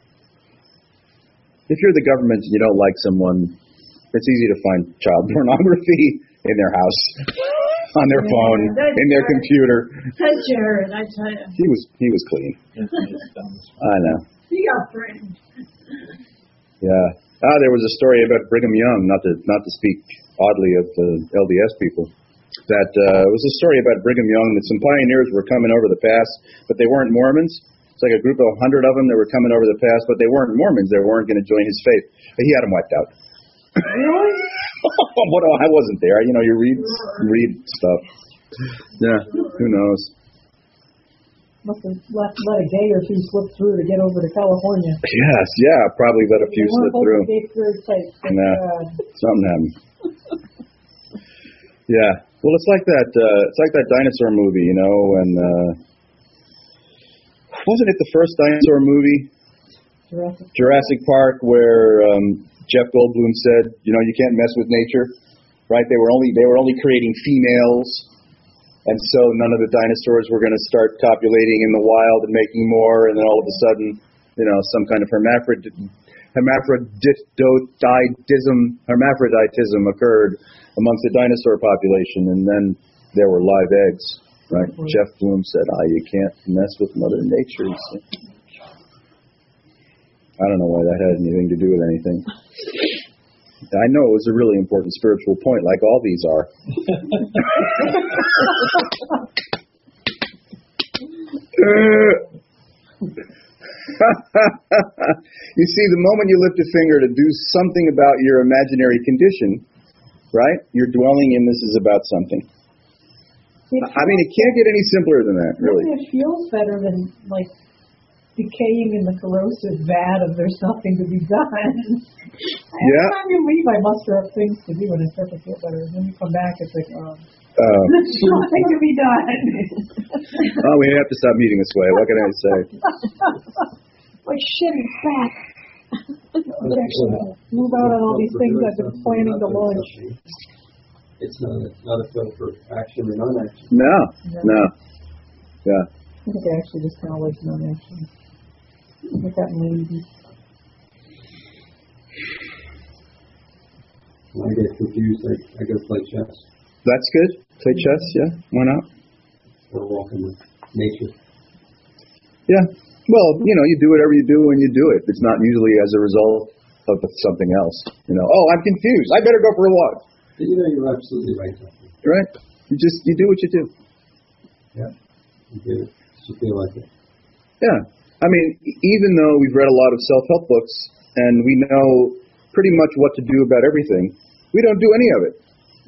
A: If you're the government and you don't like someone, it's easy to find child pornography in their house, on their phone, in their computer.
E: That's Jared, I tell you.
A: He was clean. I know.
E: He got framed.
A: Yeah. There was a story about Brigham Young, not to speak oddly of the LDS people. That was a story about Brigham Young that some pioneers were coming over the pass, but they weren't Mormons. It's like a group of 100 of them that were coming over the pass, but they weren't Mormons. They weren't going to join his faith. But he had them wiped out.
B: Really?
A: I wasn't there. You know, you read stuff. Yeah, who knows?
B: Must have let a day or two slip through to get over to California.
A: Yes, yeah, probably let a few slip through. Something happened. Yeah. Well, it's like that. It's like that dinosaur movie, you know. And wasn't it the first dinosaur movie, Jurassic Park, where Jeff Goldblum said, you know, you can't mess with nature, right? They were only creating females, and so none of the dinosaurs were going to start copulating in the wild and making more. And then all of a sudden, you know, some kind of hermaphroditism occurred amongst the dinosaur population, and then there were live eggs, right? Mm-hmm. Jeff Bloom said, you can't mess with Mother Nature. I don't know why that had anything to do with anything. I know it was a really important spiritual point, like all these are. You see, the moment you lift a finger to do something about your imaginary condition, right? You're dwelling in this is about something. I mean, it can't get any simpler than that, really.
B: It feels better than, like, decaying in the corrosive vat of there's nothing to be done. Every time you leave, I muster up things to do, and I start to feel better. And then you come back, it's like, there's nothing to be done.
A: We have to stop meeting this way. What can I say?
B: Like, shit, it's back. Move out on all these things I've been planning to launch.
F: It's not a field for action or non-action.
A: No. Yeah.
B: I think I actually just kind of like non-action. I got lazy.
F: When I get confused, I go play chess.
A: That's good. Play chess, yeah. Why not?
F: Or walk in nature.
A: Yeah. Well, you know, you do whatever you do when you do it. It's not usually as a result of something else. You know, I'm confused. I better go for a walk.
F: You know, you're absolutely right.
A: Right? You do what you do.
F: Yeah. You do it. You feel like it.
A: Yeah. I mean, even though we've read a lot of self-help books and we know pretty much what to do about everything, we don't do any of it.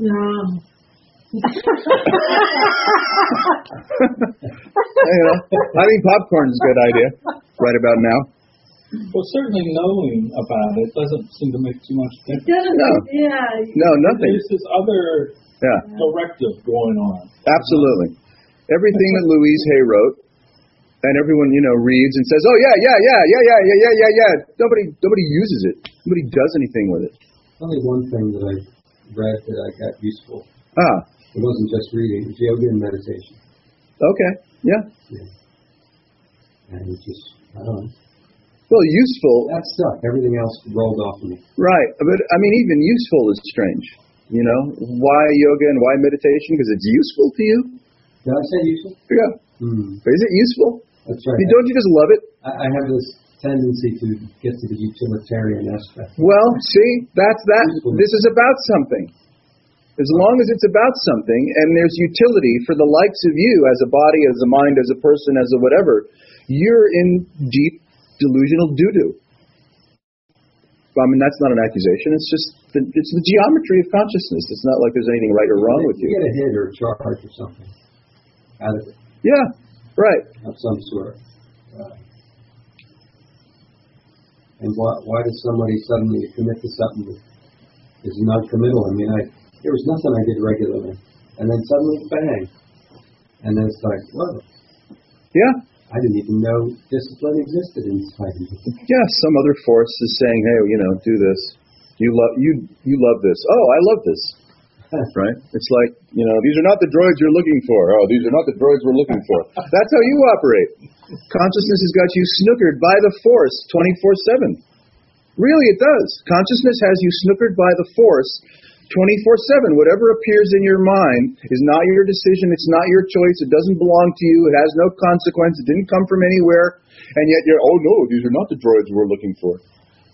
A: You know, I think popcorn is a good idea right about now.
C: Well, certainly knowing about it doesn't seem to make too much difference.
E: It doesn't.
A: No.
E: Yeah.
A: No, nothing.
C: There's this other directive going on.
A: Absolutely. Everything that Louise Hay wrote, and everyone, you know, reads and says, "Oh yeah." Nobody uses it. Nobody does anything with it.
F: Only one thing that I read that I got useful. It wasn't just reading; it was yoga and meditation.
A: Okay. Yeah.
F: And it just, I don't know.
A: Well, useful.
F: That stuck. Everything else rolled off of me.
A: Right. But, I mean, even useful is strange. You know? Why yoga and why meditation? Because it's useful to you?
F: Did I say useful?
A: Yeah. Is it useful?
F: That's right.
A: Don't you just love it?
F: I have this tendency to get to the utilitarian aspect.
A: Well, see, that's that. This is about something. As long as it's about something, and there's utility for the likes of you as a body, as a mind, as a person, as a whatever, you're in deep delusional doo-doo. I mean, that's not an accusation. It's just it's the geometry of consciousness. It's not like there's anything right or wrong with you.
F: You get a hit or a charge or something out of it.
A: Yeah, right.
F: Of some sort. And why does somebody suddenly commit to something that is non-committal? I mean, there was nothing I did regularly, and then suddenly, bang. And then it's like, whoa.
A: Yeah.
F: I didn't even know discipline existed inside me.
A: Yeah, some other force is saying, hey, you know, do this. You love this. Oh, I love this. Right? It's like, you know, these are not the droids you're looking for. Oh, these are not the droids we're looking for. That's how you operate. Consciousness has got you snookered by the force 24/7. Really, it does. Consciousness has you snookered by the force 24/7. Whatever appears in your mind is not your decision. It's not your choice. It doesn't belong to you. It has no consequence. It didn't come from anywhere. And yet you're, oh no, these are not the droids we're looking for.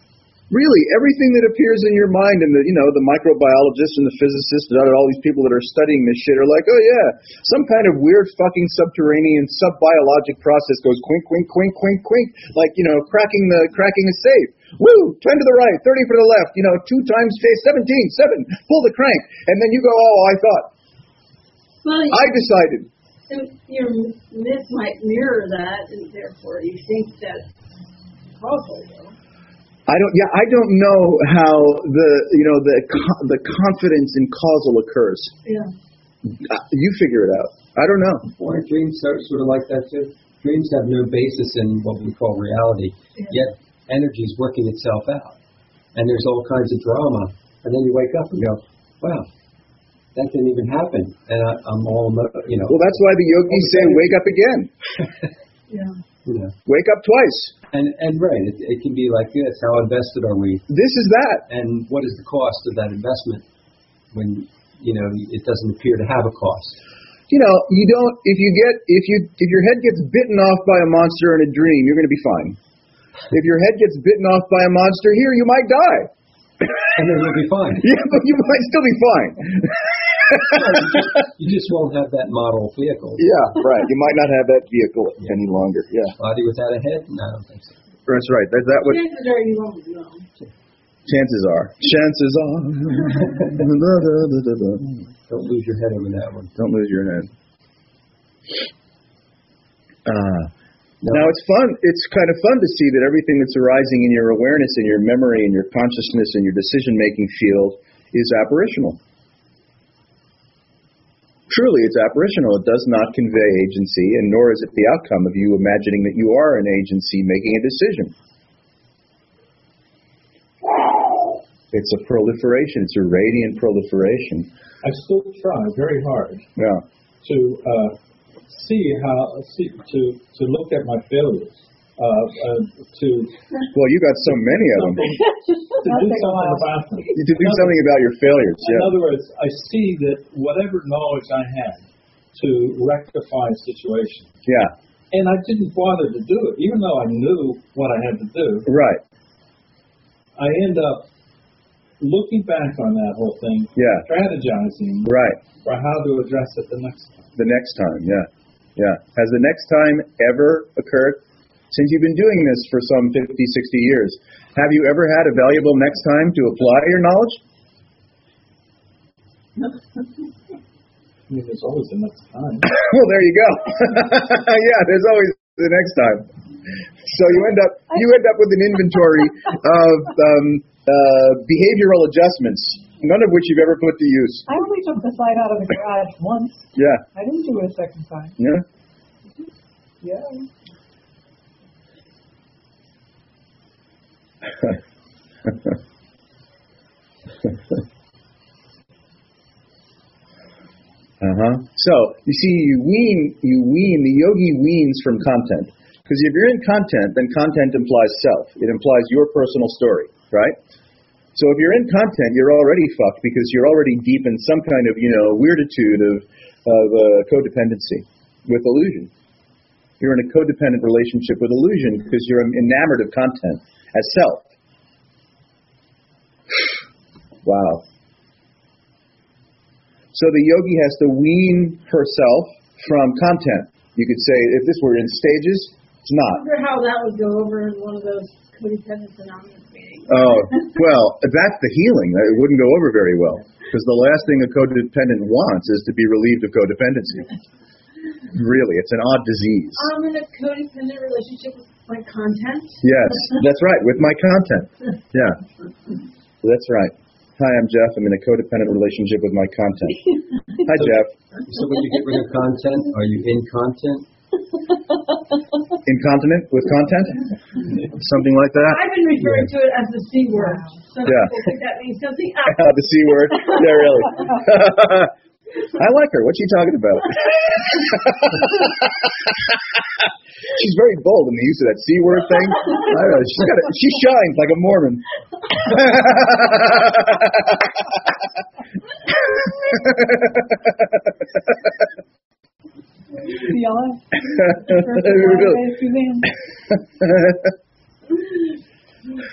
A: Really, everything that appears in your mind, and the microbiologists and the physicists and all these people that are studying this shit are like, oh yeah, some kind of weird fucking subterranean sub-biologic process goes quink, quink, quink, quink, quink, like cracking a safe. Woo! 10 to the right, 30 for the left. 2 times 17, 7. Pull the crank, and then you go, oh, I thought.
E: Well,
A: I decided.
E: Your myth might mirror that, and therefore you think that's causal, though.
A: I don't know how the confidence in causal occurs.
E: Yeah.
A: You figure it out. I don't know.
F: Aren't dreams sort of like that too? Dreams have no basis in what we call reality, yet energy is working itself out, and there's all kinds of drama. And then you wake up and go, "Wow, that didn't even happen," and I'm all,
A: Well, that's why the yogis say, "Wake up again."
E: Yeah.
A: Wake up twice.
F: And right, it can be like this. How invested are we?
A: This is that.
F: And what is the cost of that investment when it doesn't appear to have a cost?
A: You don't. If your head gets bitten off by a monster in a dream, you're going to be fine. If your head gets bitten off by a monster here, you might die.
F: And then you'll be fine.
A: Yeah, but you might still be fine.
F: You just won't have that model vehicle.
A: Yeah, right. You might not have that vehicle any longer. Yeah.
F: Body without a head? No, I don't think so.
A: That's right. Is that what?
E: Chances are you won't know.
A: Chances are. Chances are.
F: Don't lose your head over that one.
A: Don't lose your head. Now it's fun. It's kind of fun to see that everything that's arising in your awareness, in your memory, in your consciousness, in your decision-making field is apparitional. Truly, it's apparitional. It does not convey agency, and nor is it the outcome of you imagining that you are an agency making a decision. It's a proliferation. It's a radiant proliferation.
C: I still try very hard to to look at my failures.
A: Well, you got so many of them.
C: To do something about them.
A: To do something about your failures.
C: In other words, I see that whatever knowledge I had to rectify a situation.
A: Yeah.
C: And I didn't bother to do it, even though I knew what I had to do.
A: Right.
C: I end up looking back on that whole thing, strategizing for how to address it the next time.
A: The next time, yeah. Has the next time ever occurred? Since you've been doing this for some 50, 60 years, have you ever had a valuable next time to apply your knowledge?
C: I mean, there's always the next time.
A: Well, there you go. Yeah, there's always the next time. So you end up with an inventory of behavioral adjustments, none of which you've ever put to use.
B: I only took the slide out of the garage once.
A: Yeah.
B: I didn't do it a second time.
A: Yeah.
B: Yeah. So you see, the yogi weans from content, because if you're in content, then content implies self. It implies your personal story, right? So if you're in content, you're already fucked because you're already deep in some kind of weirditude of codependency with illusion. You're in a codependent relationship with illusion because you're enamored of content as self. Wow. So the yogi has to wean herself from content. You could say, if this were in stages, it's not.
E: I wonder how that would go over in one of those Codependence Anonymous meetings.
A: Oh, well, that's the healing. It wouldn't go over very well, because the last thing a codependent wants is to be relieved of codependency. Really, it's an odd disease.
E: I'm in a codependent relationship with my content.
A: Yes, that's right, with my content. Yeah, that's right. Hi, I'm Jeff. I'm in a codependent relationship with my content. Hi, Jeff.
F: So when you get rid of content, are you in content?
A: Incontinent with content? Something like that?
E: I've been referring to it as the C word. Some people think that means something else.
A: The C word? Yeah, really. I like her. What's she talking about? She's very bold in the use of that C word thing. I don't know. She shines like a Mormon.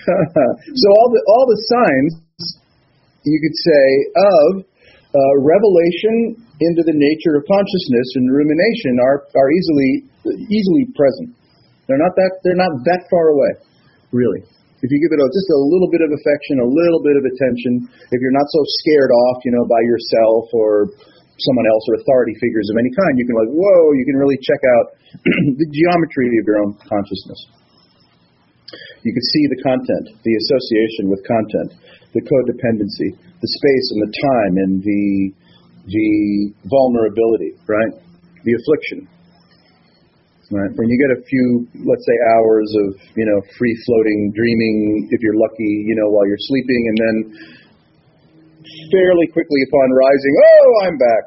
A: So all the signs, you could say, of revelation into the nature of consciousness and rumination are easily present. They're not that far away, really. If you give it just a little bit of affection, a little bit of attention, if you're not so scared off, by yourself or someone else or authority figures of any kind, you can you can really check out the geometry of your own consciousness. You can see the content, the association with content, the codependency, the space and the time, and the vulnerability, right? The affliction. Right? When you get a few, let's say, hours of, free-floating dreaming, if you're lucky, while you're sleeping, and then fairly quickly upon rising, I'm back,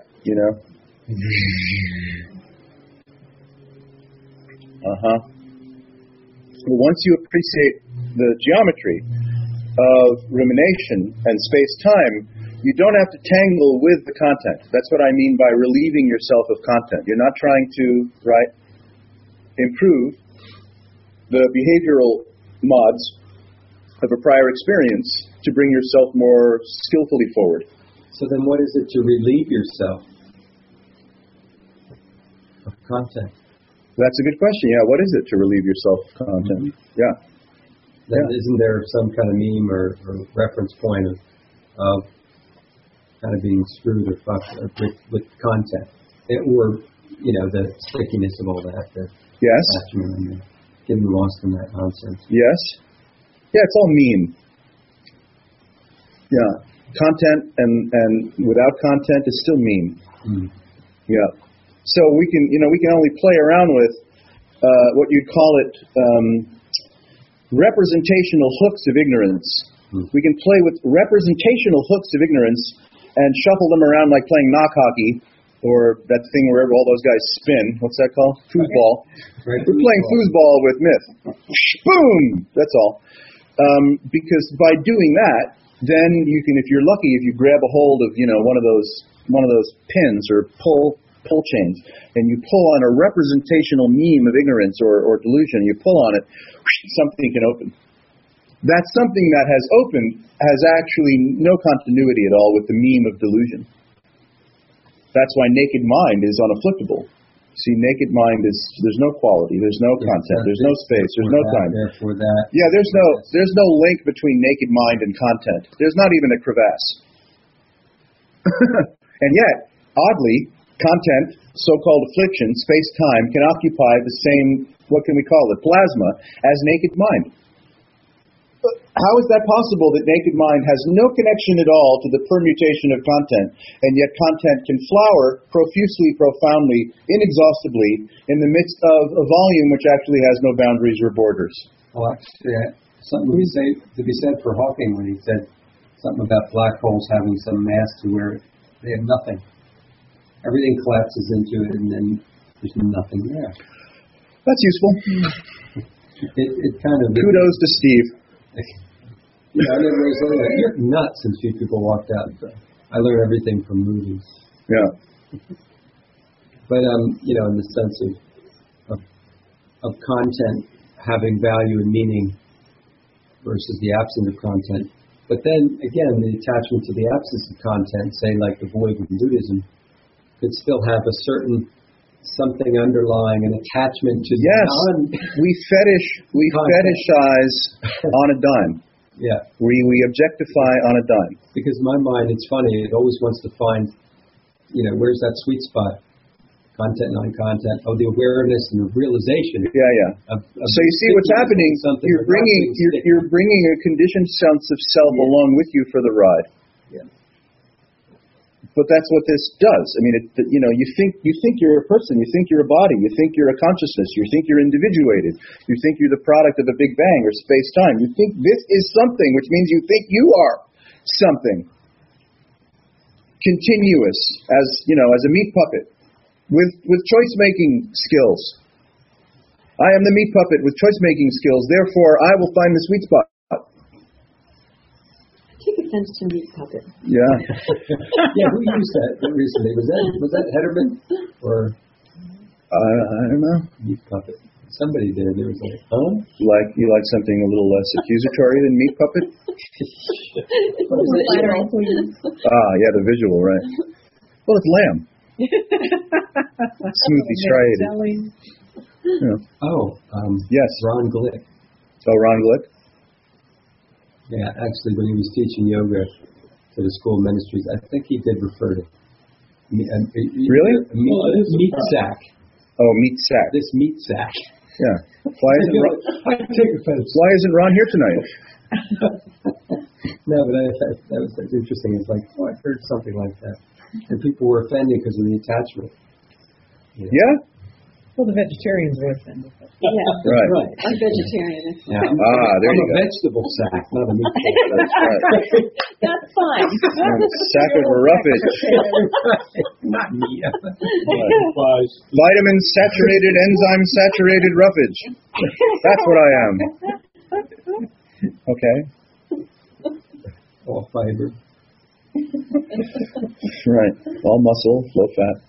A: Well, once you appreciate the geometry of rumination and space-time, you don't have to tangle with the content. That's what I mean by relieving yourself of content. You're not trying to, improve the behavioral mods of a prior experience to bring yourself more skillfully forward.
F: So then what is it to relieve yourself of content?
A: That's a good question. Yeah, what is it to relieve yourself of content? Yeah.
F: Then isn't there some kind of meme or reference point of kind of being screwed or fucked with content? Or, the stickiness of all that.
A: Yes.
F: Getting lost in that nonsense.
A: Yes. Yeah, it's all meme. Yeah. Content and without content is still meme. Yeah. So we can only play around with what you'd call it representational hooks of ignorance. We can play with representational hooks of ignorance and shuffle them around like playing knock hockey, or that thing where all those guys spin. What's that called? Foosball. Right. We're playing foosball with myth. Boom! That's all. Because by doing that, then you can, if you're lucky, if you grab a hold of one of those pins or pull chains, and you pull on a representational meme of ignorance or delusion, you pull on it, something can open. That something that has opened has actually no continuity at all with the meme of delusion. That's why naked mind is unafflictable. See, naked mind there's no quality, there's no content, there's no space, there's no time. Yeah, there's no link between naked mind and content. There's not even a crevasse. And yet, oddly, content, so-called affliction, space-time, can occupy the same, what can we call it, plasma, as naked mind. How is that possible that naked mind has no connection at all to the permutation of content, and yet content can flower profusely, profoundly, inexhaustibly in the midst of a volume which actually has no boundaries or borders?
F: Well, actually, something to be said for Hawking when he said something about black holes having some mass to where they have nothing. Everything collapses into it, and then there's nothing there.
A: That's useful.
F: It kind of...
A: Kudos to Steve.
F: I never was like, you're nuts since few people walked out. I learned everything from movies.
A: Yeah.
F: But in the sense of content having value and meaning versus the absence of content. But then again, the attachment to the absence of content, say like the void in Buddhism, could still have a certain something underlying, an attachment to
A: we fetishize on a dime.
F: Yeah.
A: We objectify on a dime.
F: Because in my mind, it's funny, it always wants to find, where's that sweet spot? Content, non-content, the awareness and the realization.
A: Yeah. So you see what's happening, you're bringing a conditioned sense of self along with you for the ride.
F: Yeah.
A: But that's what this does. I mean, you think you're a person, you think you're a body, you think you're a consciousness, you think you're individuated, you think you're the product of a Big Bang or space-time. You think this is something, which means you think you are something continuous as a meat puppet with choice-making skills. I am the meat puppet with choice-making skills. Therefore, I will find the sweet spot.
D: Take offense to meat puppet.
A: Yeah.
F: Yeah, who used that recently? Was that Hederman? Or
A: I don't know.
F: Meat puppet. Somebody did. It was like, huh?
A: You like something a little less accusatory than meat puppet?
D: Flattering for you.
A: Yeah, the visual, right? Well, it's lamb. Smoothly striated. Yeah. Yes.
F: Ron Glick.
A: Oh, Ron Glick?
F: Yeah, actually, when he was teaching yoga to the school ministries, I think he did refer to
A: really?
F: Meat sack.
A: Oh, meat sack.
F: This meat sack.
A: Yeah. Why isn't Ron here tonight?
F: No, but that's interesting. It's like, oh, I heard something like that, and people were offended because of the attachment.
A: Yeah.
B: Well, the vegetarians were offended.
D: Yeah,
A: Right.
D: I'm vegetarian.
F: Yeah.
A: There you
F: I'm
A: go.
F: a vegetable sack, not a meat sack.
A: That's right.
D: That's fine.
A: Sack of roughage.
F: Not meat.
A: Vitamin saturated, enzyme saturated roughage. That's what I am. Okay.
F: All fiber.
A: Right. All muscle, low fat.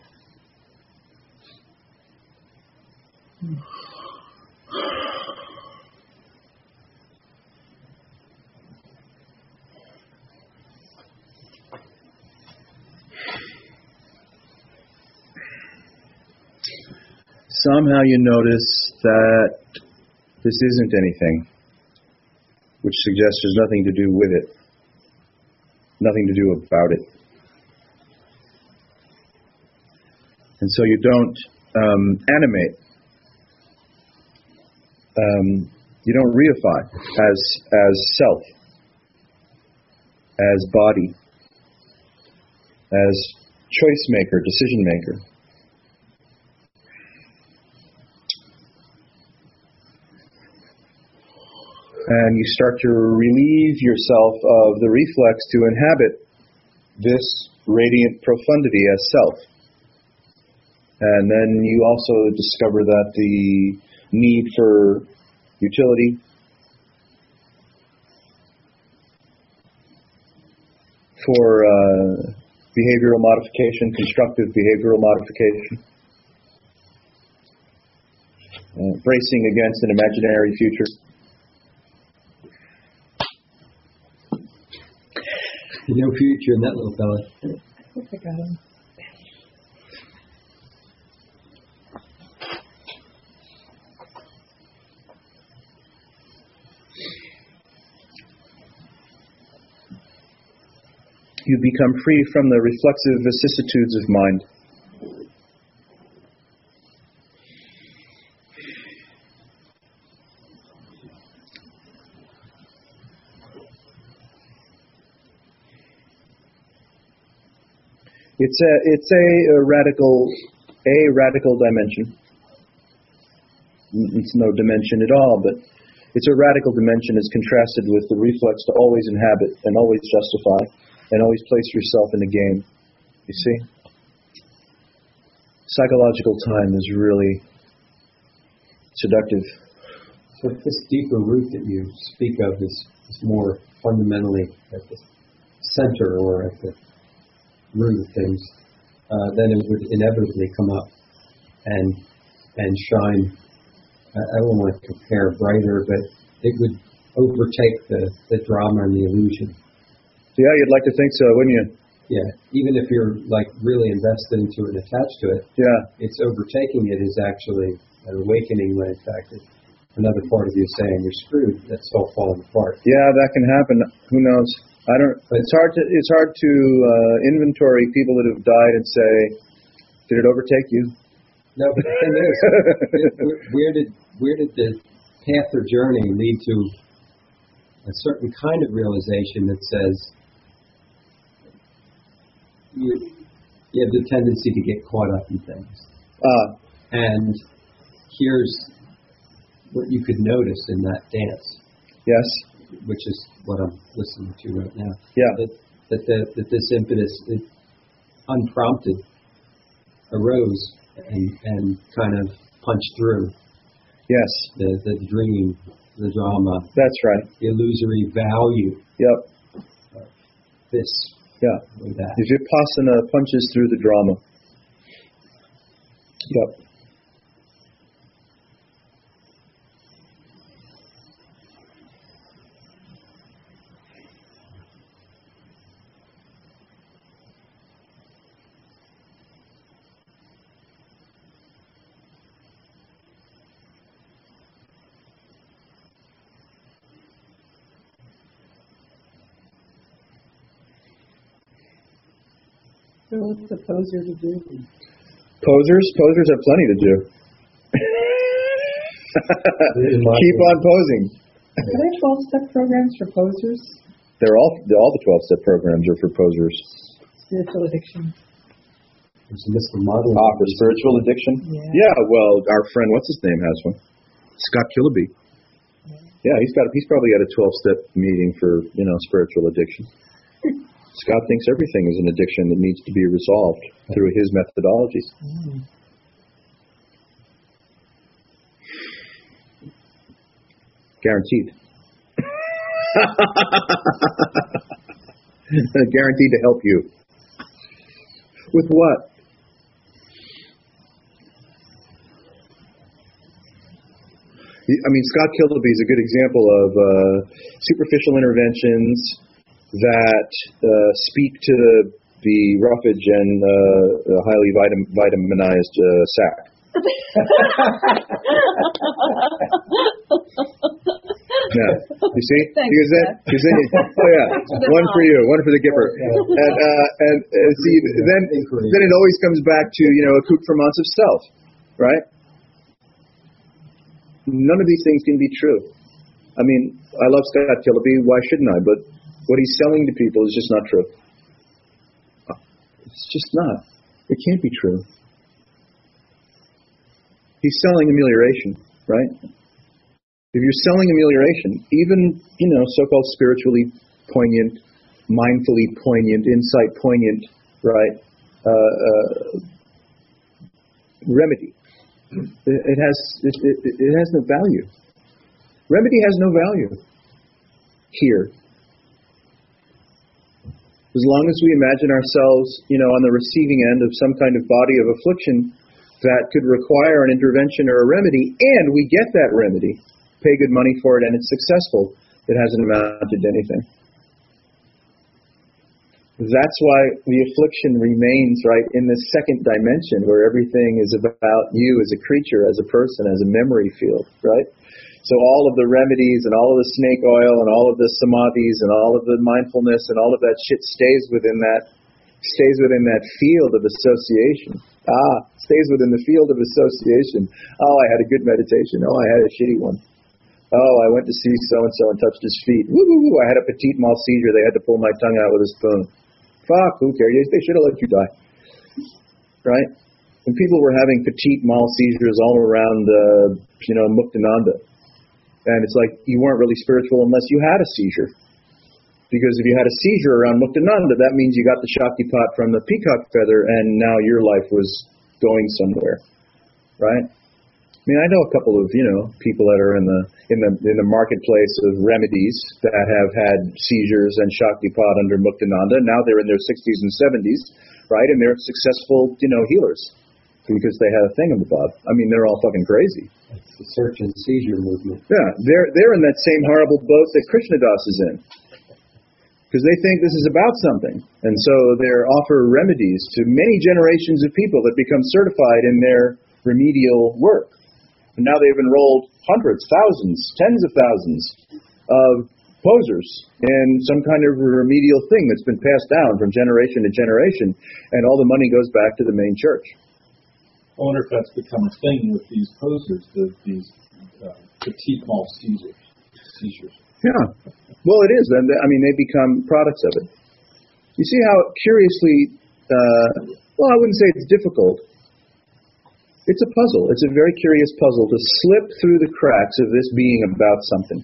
A: Somehow you notice that this isn't anything, which suggests there's nothing to do with it, nothing to do about it. And so you don't animate, you don't reify as self, as body, as choice maker, decision maker. And you start to relieve yourself of the reflex to inhabit this radiant profundity as self. And then you also discover that the need for utility, for behavioral modification, constructive behavioral modification, bracing against an imaginary future.
F: No future in that little fella.
B: I got him.
A: You become free from the reflexive vicissitudes of mind. It's a radical dimension. It's no dimension at all, but it's a radical dimension as contrasted with the reflex to always inhabit and always justify and always place yourself in the game. You see? Psychological time is really seductive.
F: So if this deeper root that you speak of is more fundamentally at the center or at the root of things, then it would inevitably come up and shine. I don't want to compare brighter, but it would overtake the drama and the illusion.
A: Yeah, you'd like to think so, wouldn't you?
F: Yeah, even if you're like really invested into it and attached to it, it's overtaking it is actually an awakening when in fact another part of you is saying you're screwed. That's all falling apart.
A: Yeah, that can happen. Who knows? I don't. It's hard to inventory people that have died and say, did it overtake you?
F: No, but the thing is, where did the path or journey lead to a certain kind of realization that says you have the tendency to get caught up in things, and here's what you could notice in that dance.
A: Yes.
F: Which is what I'm listening to right now.
A: Yeah.
F: That this impetus, unprompted, arose and kind of punched through.
A: Yes.
F: The dream, the drama.
A: That's right.
F: The illusory value.
A: Yep.
F: Of this.
A: Yeah.
F: Or that.
A: The Vipassana punches through the drama. Yep.
B: So what's the poser to do?
A: Posers have plenty to do. Keep on posing.
B: Are there 12-step programs for posers?
A: All the 12-step programs are for posers.
B: Spiritual addiction.
F: There's Mr. Model.
A: For spiritual addiction?
B: Yeah.
A: Well, our friend, what's his name, has one. Scott Killaby. Yeah, he's probably got a 12-step meeting for, spiritual addiction. Scott thinks everything is an addiction that needs to be resolved through his methodologies. Guaranteed. Guaranteed to help you. With what? Scott Killaby is a good example of superficial interventions that speak to the roughage and highly vitaminized sac. Yeah, you see? Because then one for you, one for the giver, and see, then it always comes back to accoutrements of self, right? None of these things can be true. I love Scott Killaby. Why shouldn't I? But what he's selling to people is just not true. It's just not. It can't be true. He's selling amelioration, right? If you're selling amelioration, even, so-called spiritually poignant, mindfully poignant, insight poignant, right, remedy, it has no value. Remedy has no value here. As long as we imagine ourselves, on the receiving end of some kind of body of affliction that could require an intervention or a remedy, and we get that remedy, pay good money for it, and it's successful, it hasn't amounted to anything. That's why the affliction remains, right, in this second dimension where everything is about you as a creature, as a person, as a memory field, right? So all of the remedies and all of the snake oil and all of the samadhis and all of the mindfulness and all of that shit stays within that field of association. Stays within the field of association. Oh, I had a good meditation. Oh, I had a shitty one. Oh, I went to see so-and-so and touched his feet. Woo! I had a petite mal seizure. They had to pull my tongue out with a spoon. Fuck, who cares? They should have let you die. Right? And people were having petite mal seizures all around, Muktananda. And it's like you weren't really spiritual unless you had a seizure. Because if you had a seizure around Muktananda, that means you got the Shaktipat from the peacock feather and now your life was going somewhere. Right? I know a couple of, people that are in the marketplace of remedies that have had seizures and Shaktipat under Muktananda. Now they're in their 60s and 70s, right? And they're successful, healers because they had a thingamabob. They're all fucking crazy.
F: It's the search and seizure movement.
A: Yeah, they're in that same horrible boat that Krishnadas is in. Because they think this is about something. And so they offer remedies to many generations of people that become certified in their remedial work. And now they've enrolled hundreds, thousands, tens of thousands of posers in some kind of remedial thing that's been passed down from generation to generation, and all the money goes back to the main church.
C: I wonder if that's become a thing with these posers, these petite mal seizures.
A: Yeah. Well, it is. They become products of it. You see how curiously, I wouldn't say it's difficult. It's a puzzle. It's a very curious puzzle to slip through the cracks of this being about something.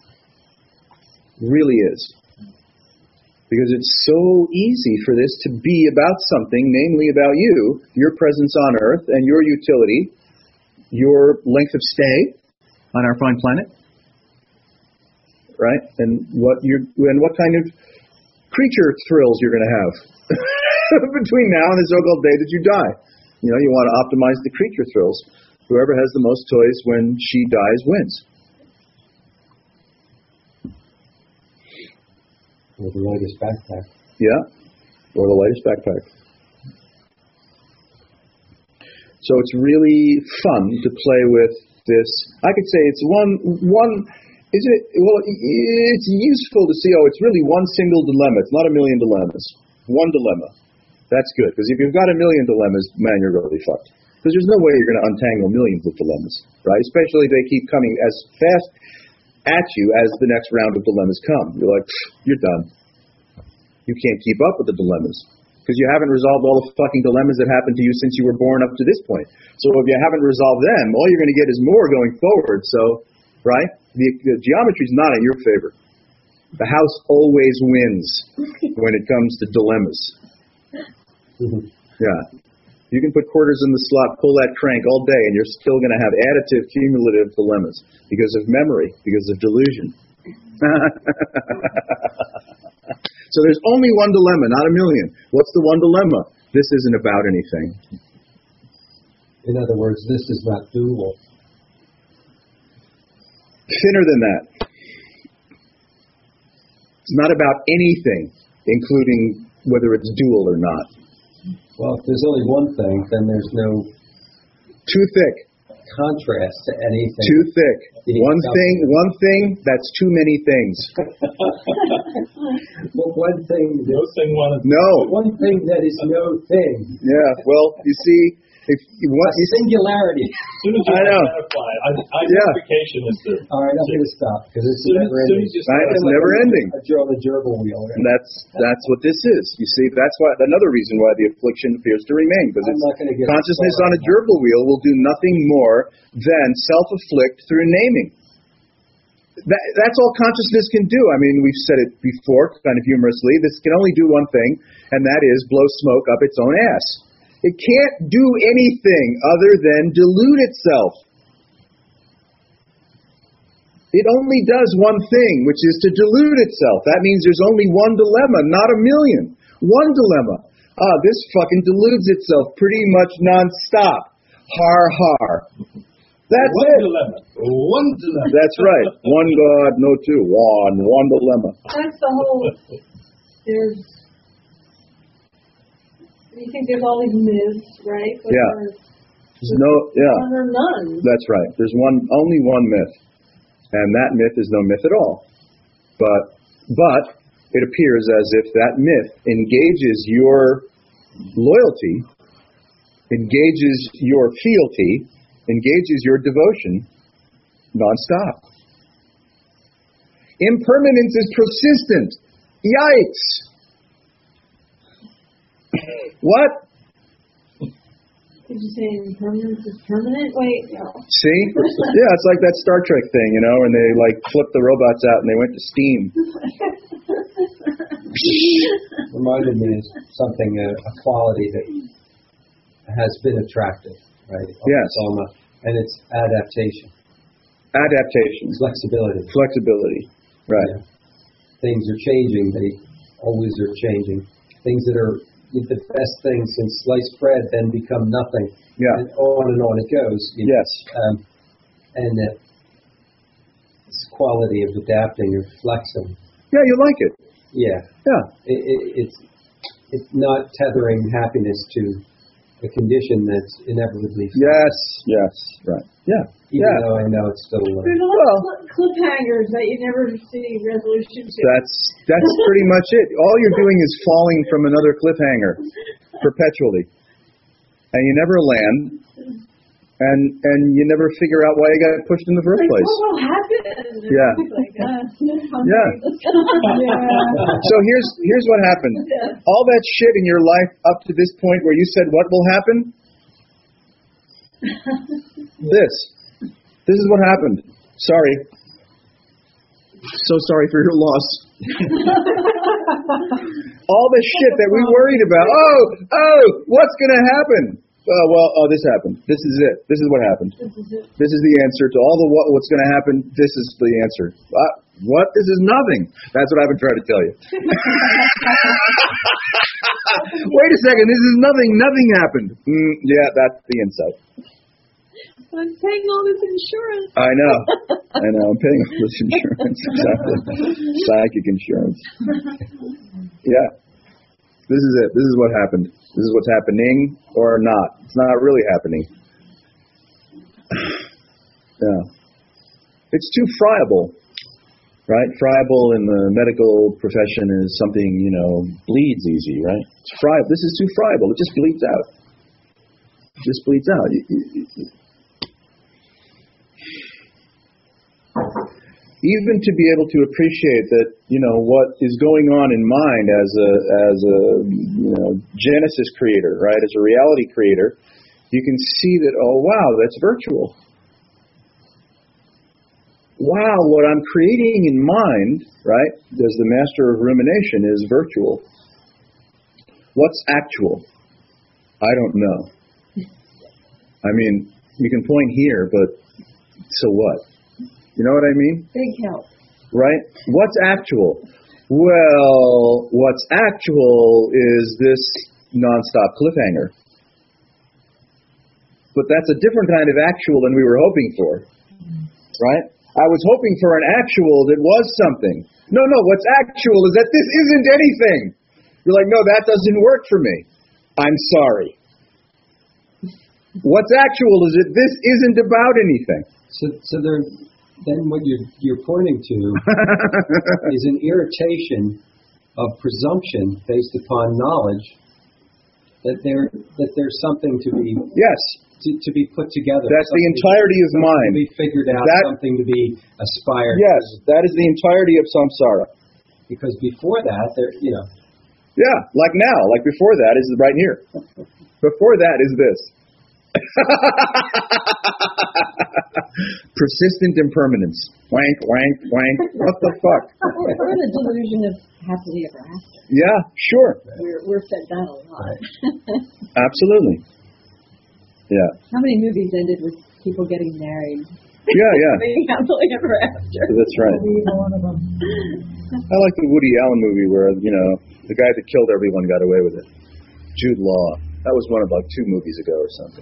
A: It really is. Because it's so easy for this to be about something, namely about you, your presence on Earth, and your utility, your length of stay on our fine planet. Right? And what kind of creature thrills you're going to have between now and the so-called day that you die. You want to optimize the creature thrills. Whoever has the most toys when she dies wins.
F: Or the lightest backpack.
A: Yeah, or the lightest backpack. So it's really fun to play with this. I could say it's one. Is it? Well, it's useful to see. It's really one single dilemma. It's not a million dilemmas. One dilemma. That's good, because if you've got a million dilemmas, man, you're really fucked. Because there's no way you're going to untangle millions of dilemmas, right? Especially if they keep coming as fast at you as the next round of dilemmas come. You're like, you're done. You can't keep up with the dilemmas because you haven't resolved all the fucking dilemmas that happened to you since you were born up to this point. So if you haven't resolved them, all you're going to get is more going forward. So, right? The geometry is not in your favor. The house always wins when it comes to dilemmas. Yeah. You can put quarters in the slot, pull that crank all day, and you're still going to have additive, cumulative dilemmas because of memory, because of delusion. So there's only one dilemma, not a million. What's the one dilemma? This isn't about anything.
F: In other words, this is not doable.
A: Thinner than that. It's not about anything, including whether it's dual or not.
F: Well, if there's only one thing, then there's no
A: too thick
F: contrast to anything.
A: Too thick. One thing, that's too many things.
F: Well, one thing. One thing that is no thing.
A: Yeah. Well, you see, if you want
F: singularity.
C: As soon as you identify, identification is the.
F: All right, I'm going to stop because it's never ending.
A: It's never ending.
F: I draw the gerbil wheel.
A: Right? And that's what this is. You see, that's why another reason why the affliction appears to remain, because consciousness on a gerbil wheel will do nothing more than self-afflict through naming. That's all consciousness can do. I mean, we've said it before, kind of humorously. This can only do one thing, and that is blow smoke up its own ass. It can't do anything other than delude itself. It only does one thing, which is to delude itself. That means there's only one dilemma, not a million. One dilemma. This fucking deludes itself pretty much nonstop. Har, har. That's
C: one
A: it.
C: Dilemma. One dilemma.
A: That's right. One God, no two. One dilemma.
E: That's the whole. You think there's all these myths, right? But
A: there's one
E: or none.
A: That's right. There's only one myth, and that myth is no myth at all. But it appears as if that myth engages your loyalty, engages your fealty, engages your devotion nonstop. Impermanence is persistent. Yikes! What?
E: Did you say impermanence is permanent? Wait, no.
A: See? Yeah, it's like that Star Trek thing, and they flipped the robots out and they went to steam.
F: Reminded me of something, a quality that has been attractive, right?
A: Yes.
F: And it's adaptation.
A: Adaptation.
F: Flexibility.
A: Right.
F: Yeah. Things are changing. They always are changing. Things that are the best things since sliced bread then become nothing.
A: Yeah.
F: And on it goes.
A: Yes.
F: And this quality of adapting or flexing.
A: Yeah, you like it.
F: Yeah.
A: Yeah.
F: It's not tethering happiness to a condition that's inevitably.
A: Yes. Right. Yeah.
F: Even though I know it's still.
E: There's a lot of cliffhangers that you never see resolution to.
A: That's pretty much it. All you're doing is falling from another cliffhanger perpetually, and you never land, and you never figure out why you got pushed in the first place.
E: What will happen?
A: Yeah. Yeah. So here's what happened. All that shit in your life up to this point where you said what will happen. This is what happened. Sorry. So sorry for your loss. All the shit that we worried about. What's going to happen? This happened. This is it. This is what happened. This is the answer to all the what's going to happen. This is the answer. What? This is nothing. That's what I've been trying to tell you. Wait a second. This is nothing. Nothing happened. Yeah, that's the insight.
E: I'm paying all this insurance.
A: I know. I'm paying all this insurance. Exactly. Psychic insurance. Yeah. This is it. This is what happened. This is what's happening or not. It's not really happening. Yeah. It's too friable. right? Friable in the medical profession is something, bleeds easy, right? It's friable. This is too friable. It just bleeds out. It just bleeds out. Even to be able to appreciate that, what is going on in mind as a Genesis creator, right? As a reality creator, you can see that, oh wow, that's virtual. Wow, what I'm creating in mind, right, as the master of rumination, is virtual. What's actual? I don't know. I mean, you can point here, but so what? You know what I mean?
D: Big help.
A: Right? What's actual? Well, what's actual is this nonstop cliffhanger. But that's a different kind of actual than we were hoping for. Right? I was hoping for an actual that was something. No, what's actual is that this isn't anything. You're like, no, that doesn't work for me. I'm sorry. What's actual is that this isn't about anything.
F: So then what you're pointing to is an irritation of presumption based upon knowledge that there's something to be to be put together.
A: That's the entirety of mind.
F: To be figured out, something to be aspired.
A: Yes, that is the entirety of samsara.
F: Because before that,
A: Yeah, like now, like before that is right here. Before that is this. Persistent impermanence. Wank, wank, wank. What the fuck?
D: We're in a delusion of happily ever after.
A: Yeah, sure.
D: We're fed that a lot.
A: Absolutely. Yeah.
D: How many movies ended with people getting married?
A: Yeah.
D: Being happily ever after.
A: That's right.
B: One of them.
A: I like the Woody Allen movie where, the guy that killed everyone got away with it. Jude Law. That was one about 2 movies ago or something.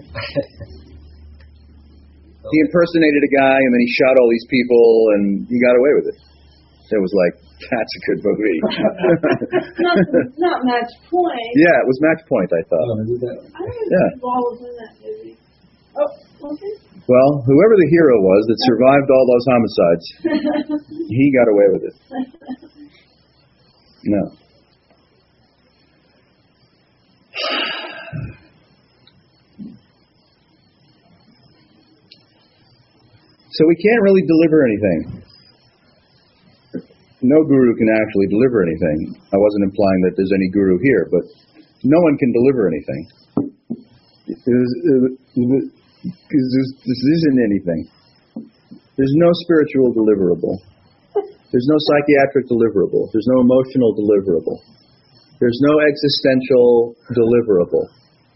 A: He impersonated a guy and then he shot all these people and he got away with it. It was like, that's a good movie.
E: not Match Point.
A: Yeah, it was Match Point, I thought.
E: I don't know if Ball was in that movie. Oh, okay.
A: Well, whoever the hero was that survived all those homicides, he got away with it. No. So we can't really deliver anything. No guru can actually deliver anything. I wasn't implying that there's any guru here, but no one can deliver anything. This isn't anything. There's no spiritual deliverable. There's no psychiatric deliverable. There's no emotional deliverable. There's no existential deliverable.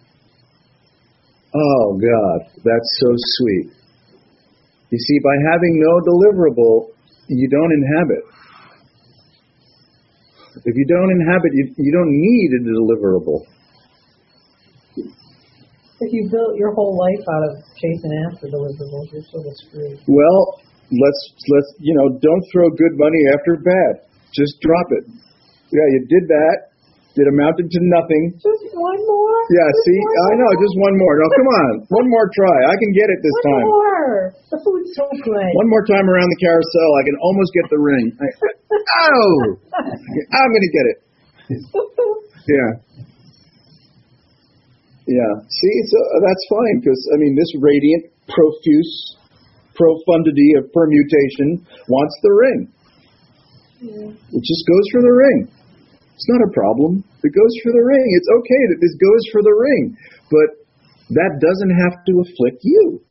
A: Oh, God, that's so sweet. You see, by having no deliverable, you don't inhabit. If you don't inhabit, you don't need a deliverable.
B: If you built your whole life out of chasing after deliverables, you're sort of screwed.
A: Well, let's don't throw good money after bad. Just drop it. Yeah, you did that. It amounted to nothing.
B: Just one more?
A: Yeah, see, I know, just one more. No, come on. One more try. I can get it this time.
B: One more. The food's so good.
A: One more time around the carousel, I can almost get the ring. I'm going to get it. Yeah. Yeah. See, so that's fine, because, this radiant, profuse profundity of permutation wants the ring. Yeah. It just goes for the ring. It's not a problem. It goes for the ring. It's okay that this goes for the ring. But that doesn't have to afflict you.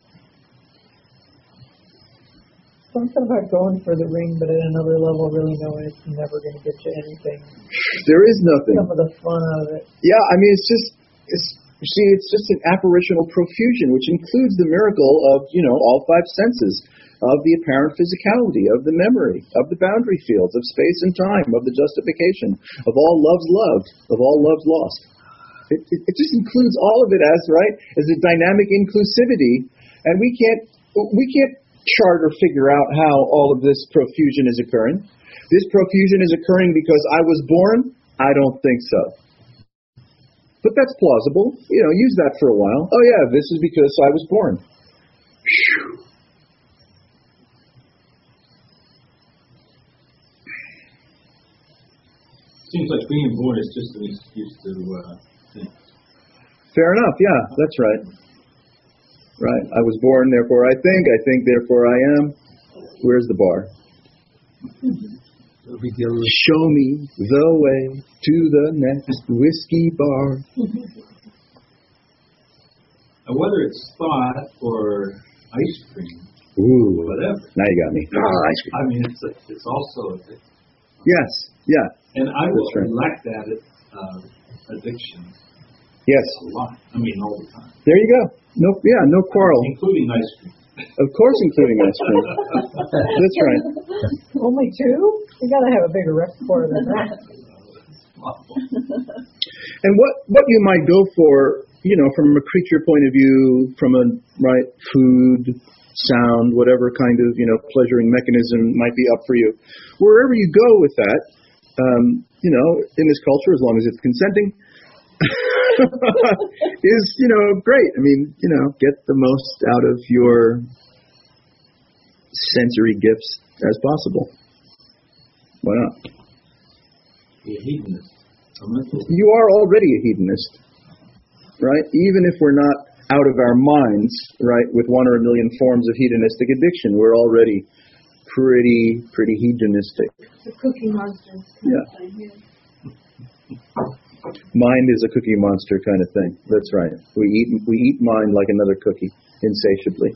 B: Something about going for the ring, but at another level really knowing it's never going to get you anything.
A: There is nothing.
B: Some of the fun out of it.
A: Yeah, it's just an apparitional profusion, which includes the miracle of, all 5 senses, of the apparent physicality, of the memory, of the boundary fields, of space and time, of the justification, of all loves loved, of all loves lost. It just includes all of it as a dynamic inclusivity, and we can't chart or figure out how all of this profusion is occurring. This profusion is occurring because I was born? I don't think so. But that's plausible. Use that for a while. Oh yeah, this is because I was born. Whew.
C: Seems like being born is just an excuse to think.
A: Fair enough. Yeah, that's right. Right. I was born, therefore I think, therefore I am. Where's the bar? Show me the way to the next whiskey bar.
C: And whether it's thought or ice cream,
A: Ooh,
C: whatever.
A: Now you got me. Ice cream.
C: I mean, it's also addictive.
A: Yes. Yeah.
C: And I will
A: right.
C: lack that addiction
A: Yes.
C: a lot. I mean, all the time.
A: There you go. No. Yeah. No quarrel.
C: Including ice cream.
A: Of course, including ice cream. That's right.
B: Only two? You got to have a bigger repertoire than that.
A: And what you might go for, from a creature point of view, from a food, sound, whatever kind of pleasuring mechanism might be up for you. Wherever you go with that, in this culture, as long as it's consenting, is great. I mean, get the most out of your sensory gifts as possible. Why not?
C: Be a hedonist.
A: You are already a hedonist, right? Even if we're not out of our minds, right, with one or a million forms of hedonistic addiction, we're already pretty hedonistic.
E: The Cookie Monster.
A: Yeah. Mind is a cookie monster kind of thing. That's right. We eat mind like another cookie, insatiably.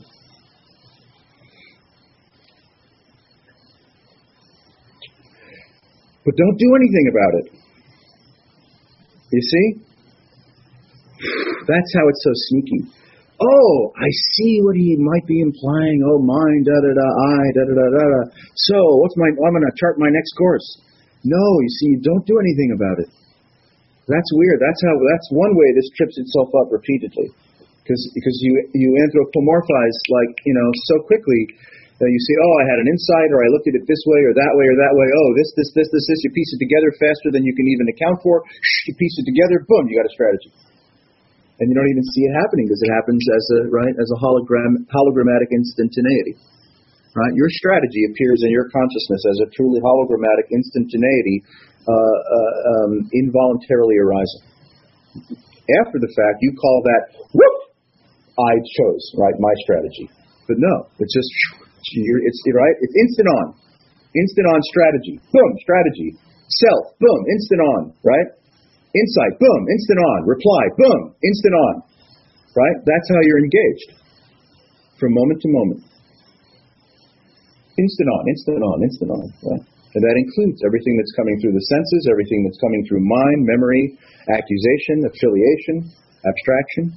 A: But don't do anything about it. You see? That's how it's so sneaky. Oh, I see what he might be implying. Oh, mind, I. So, I'm going to chart my next course. No, you see, don't do anything about it. That's weird. That's one way this trips itself up repeatedly. Because you anthropomorphize, so quickly. You see, oh, I had an insight, or I looked at it this way, or that way, or that way. Oh, this. You piece it together faster than you can even account for. You piece it together, boom, you got a strategy. And you don't even see it happening because it happens as a hologrammatic instantaneity. Right? Your strategy appears in your consciousness as a truly hologrammatic instantaneity, involuntarily arising. After the fact, you call that, whoop, I chose, right, my strategy. But no, it's just, it's instant on strategy, boom, strategy, self, boom, instant on, right? Insight, boom, instant on, reply, boom, instant on, right? That's how you're engaged from moment to moment. Instant on, right? And that includes everything that's coming through the senses, everything that's coming through mind, memory, accusation, affiliation, abstraction.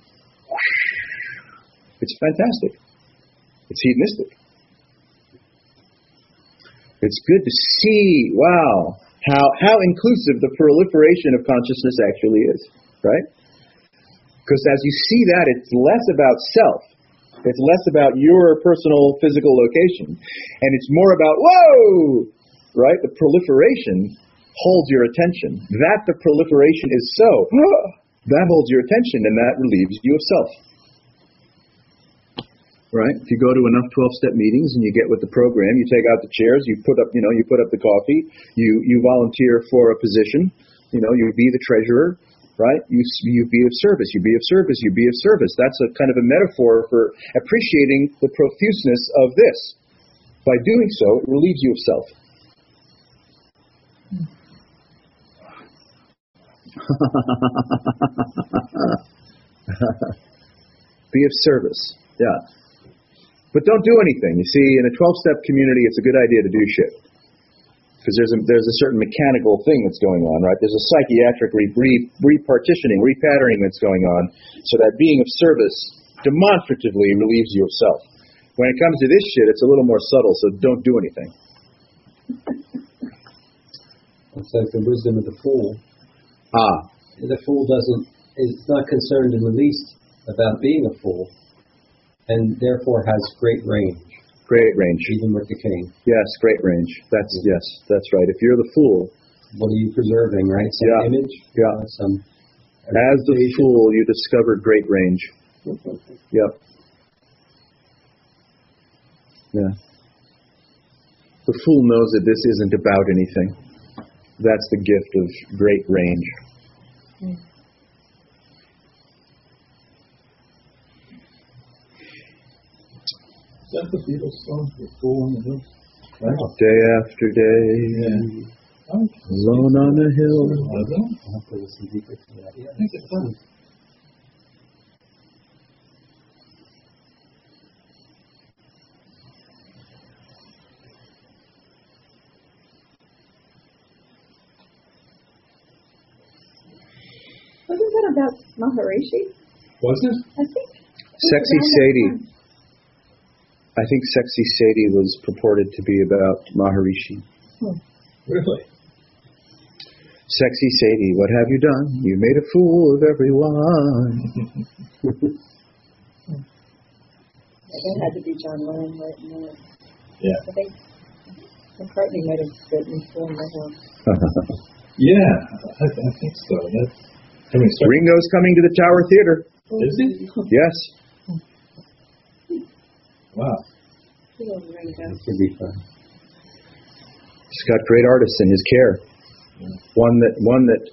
A: It's fantastic. It's hedonistic. It's good to see, wow, how inclusive the proliferation of consciousness actually is, right? Because as you see that, it's less about self. It's less about your personal physical location. And it's more about, whoa, right? The proliferation holds your attention. That the proliferation is so, that holds your attention and that relieves you of self. Right? If you go to enough 12-step meetings and you get with the program, you take out the chairs, you put up the coffee, you volunteer for a position, you be the treasurer, right? You be of service, you be of service, you be of service. That's a kind of a metaphor for appreciating the profuseness of this. By doing so, it relieves you of self. Be of service. Yeah. But don't do anything. You see, in a 12-step community, it's a good idea to do shit. Because there's a certain mechanical thing that's going on, right? There's a psychiatric repartitioning, repatterning that's going on, so that being of service demonstratively relieves you of self. When it comes to this shit, it's a little more subtle, so don't do anything.
F: It's like the wisdom of the fool. The fool is not concerned in the least about being a fool, and therefore has great range.
A: Great range.
F: Even with the cane.
A: Yes, great range. That's right. If you're the fool,
F: what are you preserving, right? Some image?
A: Yeah. As the fool, you discovered great range. Yep. Yeah. The fool knows that this isn't about anything. That's the gift of great range.
C: Is that the Beatles song, The Fool on the Hill? Right.
A: Day after day, alone on a hill.
F: I'll have to listen deeper to that.
C: I think it does.
D: Wasn't that about Maharishi?
C: Was it?
D: I think.
A: Sexy Sadie. I think Sexy Sadie was purported to be about Maharishi.
C: Really?
A: Sexy Sadie, what have you done? You made a fool of everyone.
D: That had to be John Lennon writing that.
C: Yeah.
D: I think McCartney might have written Fool in the Hill.
C: Yeah, I think so.
A: Ringo's coming to the Tower Theater.
C: Is he?
A: Yes.
C: Wow.
F: That should be fun.
A: He's got great artists in his care. One that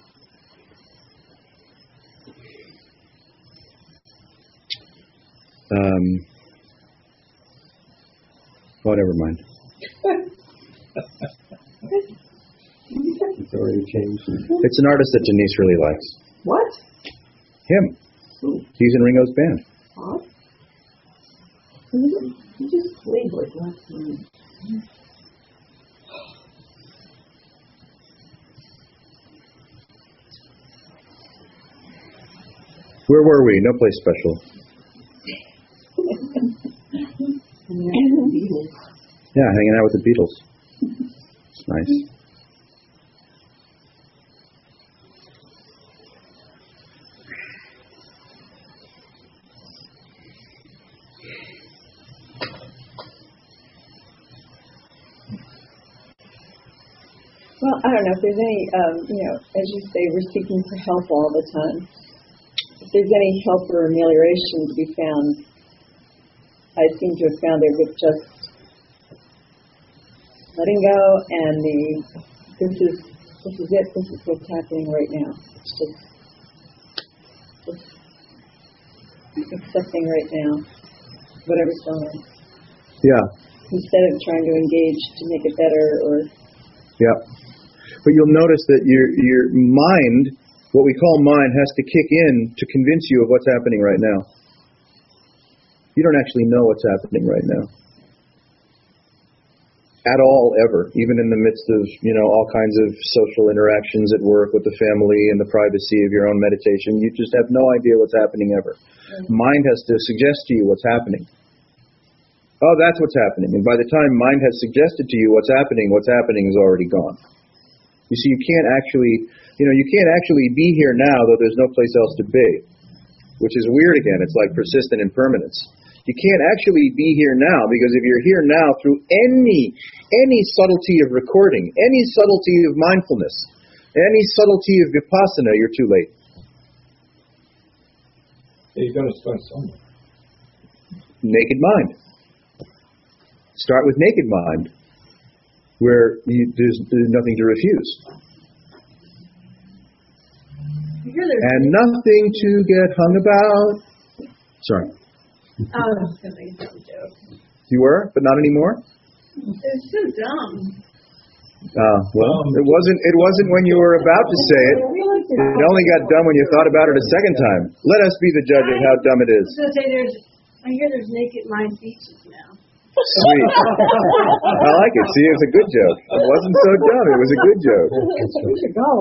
A: oh, never mind.
F: It's already changed.
A: It's an artist that Denise really likes.
D: What?
A: Him. He's in Ringo's band.
D: Huh? You just played like last night.
A: Where were we? No place special. Yeah, hanging out with the Beatles. It's nice.
D: Well, I don't know if there's any, as you say, we're seeking for help all the time. If there's any help or amelioration to be found, I seem to have found it with just letting go and this is it, this is what's happening right now. It's just accepting right now whatever's going on.
A: Yeah.
D: Instead of trying to engage to make it better or...
A: Yeah. But you'll notice that your mind, what we call mind, has to kick in to convince you of what's happening right now. You don't actually know what's happening right now. At all, ever. Even in the midst of, all kinds of social interactions at work with the family and the privacy of your own meditation, you just have no idea what's happening ever. Mind has to suggest to you what's happening. Oh, that's what's happening. And by the time mind has suggested to you what's happening is already gone. You see, you can't actually be here now, though there's no place else to be, which is weird again. It's like persistent impermanence. You can't actually be here now, because if you're here now through any subtlety of recording, any subtlety of mindfulness, any subtlety of vipassana, you're too late.
C: Yeah, you've got to start somewhere.
A: Naked mind. Start with naked mind, where there's nothing to refuse. And nothing to get hung about. Sorry.
E: I was going to make a dumb joke.
A: You were, but not anymore?
E: It's so dumb.
A: Well, it wasn't when you were about to say it. It only got dumb when you thought about it a second time. Let us be the judge of how dumb it is.
E: I was going to say, I hear there's naked mind beaches now.
A: Sweet. I like it. See, it's a good joke. It wasn't so dumb. It was a good joke.
B: We should go.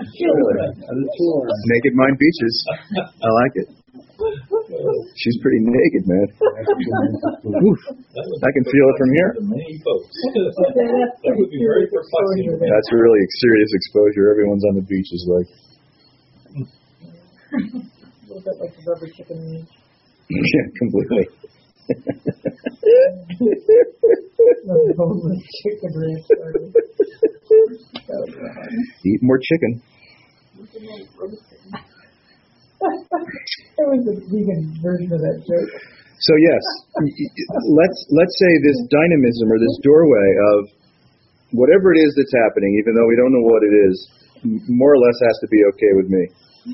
A: Naked mind beaches. I like it. She's pretty naked, man. Oof. I can feel it from here.
C: Many folks. That would be very perplexing.
A: That's a really serious exposure. Everyone's on the beach is like.
B: A little bit like the rubber chicken ranch.
A: Yeah, completely.
B: Chicken ranch.
A: Eat more chicken.
B: It was the vegan version of that joke.
A: So yes, let's say this dynamism or this doorway of whatever it is that's happening, even though we don't know what it is, more or less has to be okay with me.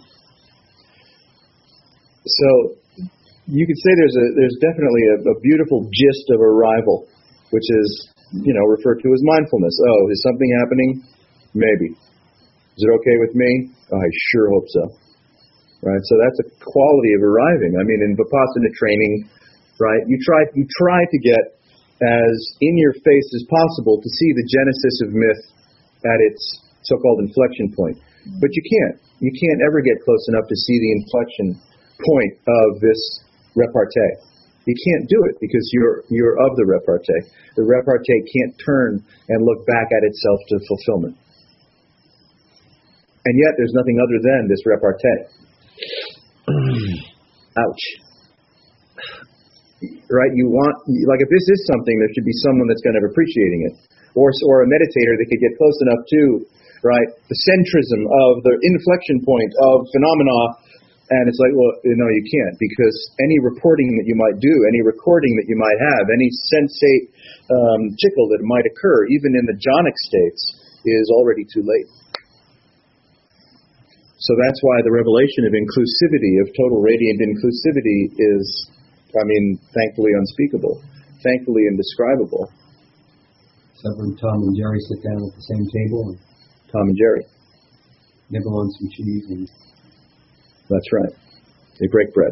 A: So you could say there's definitely a beautiful gist of arrival, which is, referred to as mindfulness. Oh, is something happening? Maybe. Is it okay with me? I sure hope so. Right? So that's a quality of arriving. I mean, in Vipassana training, right, you try to get as in your face as possible to see the genesis of myth at its so-called inflection point. But you can't. You can't ever get close enough to see the inflection point of this repartee. You can't do it because you're of the repartee. The repartee can't turn and look back at itself to fulfillment. And yet there's nothing other than this repartee. Ouch. Right? If this is something, there should be someone that's kind of appreciating it. Or a meditator that could get close enough to, right, the centrism of the inflection point of phenomena. And it's like, well, no, you can't, because any reporting that you might do, any recording that you might have, any sensate tickle that might occur, even in the jhanic states, is already too late. So that's why the revelation of inclusivity, of total radiant inclusivity is, thankfully unspeakable, thankfully indescribable.
F: So when Tom and Jerry sit down at the same table, and
A: Tom and Jerry
F: nibble on some cheese, and
A: that's right. They break bread.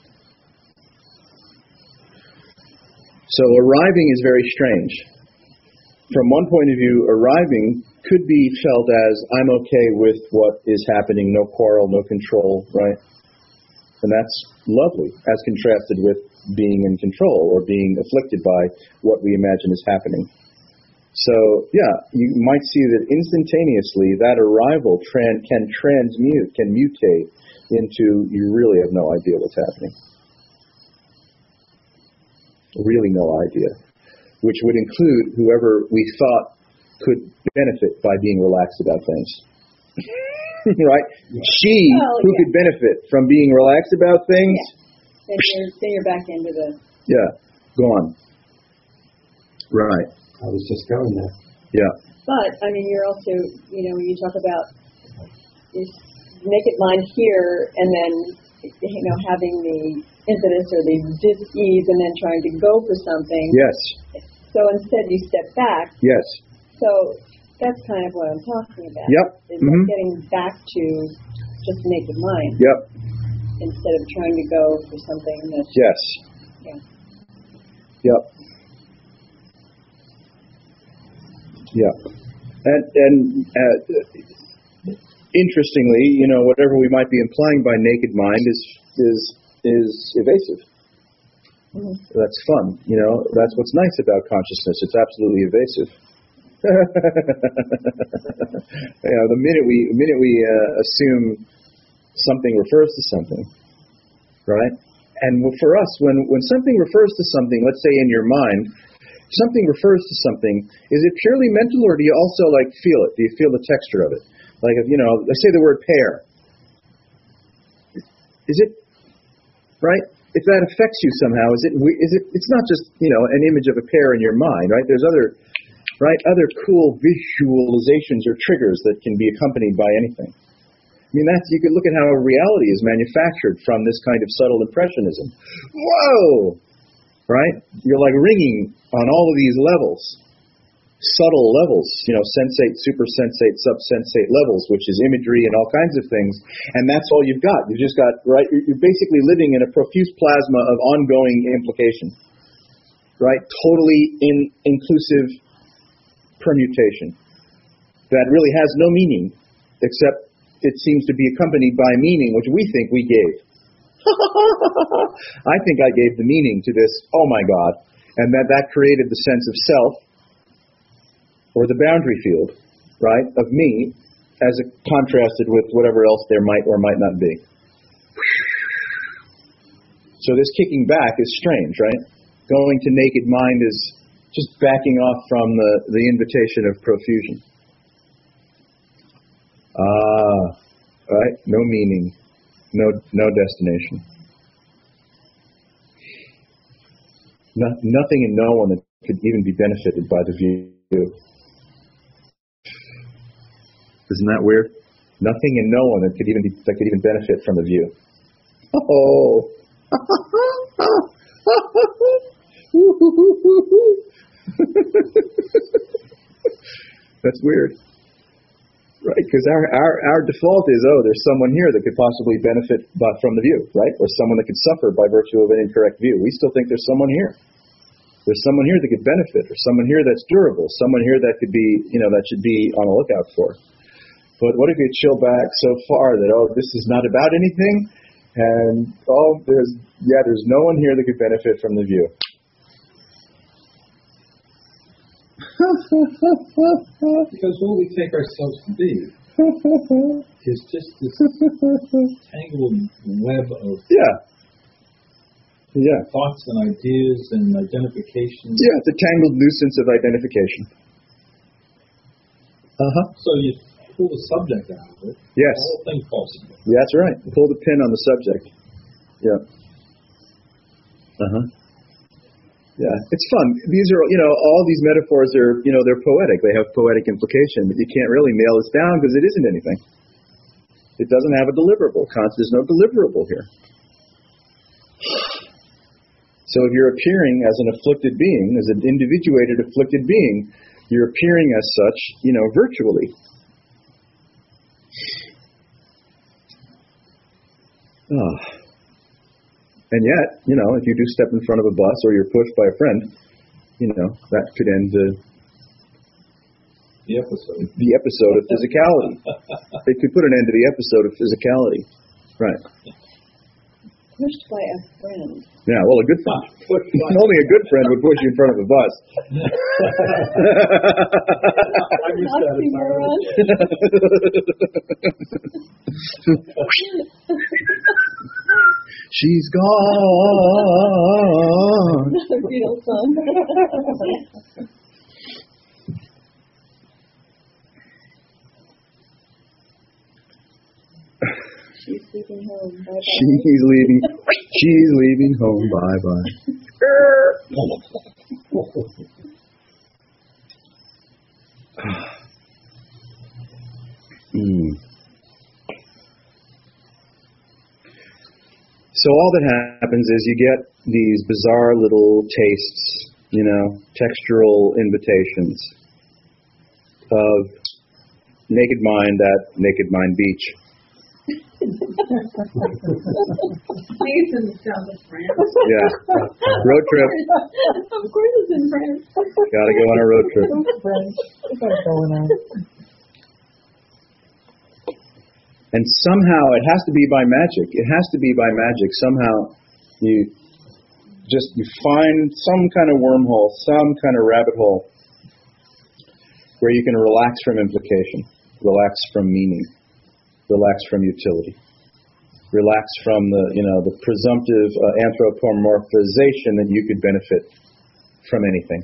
A: So arriving is very strange. From one point of view, arriving could be felt as, I'm okay with what is happening, no quarrel, no control, right? And that's lovely, as contrasted with being in control or being afflicted by what we imagine is happening. So, you might see that instantaneously that arrival can mutate into you really have no idea what's happening. Really no idea. Which would include whoever we thought could benefit by being relaxed about things. Right? Who could benefit from being relaxed about things?
D: Yeah. Then you're back into the...
A: Yeah, gone. Right.
F: I was just going there.
A: Yeah.
D: But, you're also, when you talk about this naked mind here, and then, having the impetus or the dis-ease, and then trying to go for something.
A: Yes.
D: So instead you step back.
A: Yes.
D: So that's kind of what I'm talking about.
A: Yep.
D: Is like getting back to just naked mind.
A: Yep.
D: Instead of trying to go for something that's...
A: Yes.
D: Yeah.
A: Yep. Yeah. And interestingly, whatever we might be implying by naked mind is evasive. Mm-hmm. That's fun. That's what's nice about consciousness. It's absolutely evasive. The minute we assume something refers to something, right? And for us, when something refers to something, let's say in your mind, something refers to something, is it purely mental, or do you also feel it? Do you feel the texture of it? Like, let's say the word pear. Is it, right? If that affects you somehow, is it, it's not just, an image of a pear in your mind, right? There's other cool visualizations or triggers that can be accompanied by anything. You could look at how reality is manufactured from this kind of subtle impressionism. Whoa! Right? You're ringing on all of these levels. Subtle levels, sensate, supersensate, subsensate levels, which is imagery and all kinds of things. And that's all you've got. You've just got, right, you're basically living in a profuse plasma of ongoing implication. Right? Totally inclusive permutation that really has no meaning, except it seems to be accompanied by meaning, which we think we gave. I think I gave the meaning to this, oh my God, and that created the sense of self, or the boundary field, right, of me, as contrasted with whatever else there might or might not be. So this kicking back is strange, right? Going to naked mind is just backing off from the invitation of profusion. Right? No meaning, no destination. Nothing and no one that could even be benefited by the view. Isn't that weird? Nothing and no one that could even benefit from the view. Oh. That's weird. Right, because our default is, there's someone here that could possibly benefit from the view, right? Or someone that could suffer by virtue of an incorrect view. We still think there's someone here. There's someone here that could benefit, or someone here that's durable, someone here that could be, that should be on the lookout for. But what if you chill back so far that, this is not about anything, and, there's no one here that could benefit from the view.
C: Because what we take ourselves to be is just this tangled web of thoughts and ideas and identifications.
A: Yeah, it's a tangled nuisance of identification.
C: So you pull the subject out of it.
A: Yes.
C: The whole thing falls apart.
A: Yeah, that's right. Pull the pin on the subject. Yeah. Yeah, it's fun. These are, all these metaphors are, they're poetic. They have poetic implication, but you can't really nail this down because it isn't anything. It doesn't have a deliverable. There's no deliverable here. So if you're appearing as an afflicted being, as an individuated afflicted being, you're appearing as such, virtually. And yet, if you do step in front of a bus or you're pushed by a friend, that could end the episode of physicality. It could put an end to the episode of physicality. Right.
D: Pushed by a friend.
A: Yeah, well, a good friend. Only a good friend would push you in front of a bus.
C: I missed that entirely.
A: She's gone.
D: Real song. She's leaving home. Bye-bye.
A: She's leaving home. Bye-bye. So all that happens is you get these bizarre little tastes, textural invitations of naked mind at Naked Mind Beach.
E: He's in the south of France.
A: Yeah. Road trip.
E: Of course it's in France.
A: Gotta go on a road trip. And somehow it has to be by magic. It has to be by magic. Somehow you find some kind of wormhole, some kind of rabbit hole where you can relax from implication, relax from meaning, relax from utility, relax from the presumptive anthropomorphization that you could benefit from anything.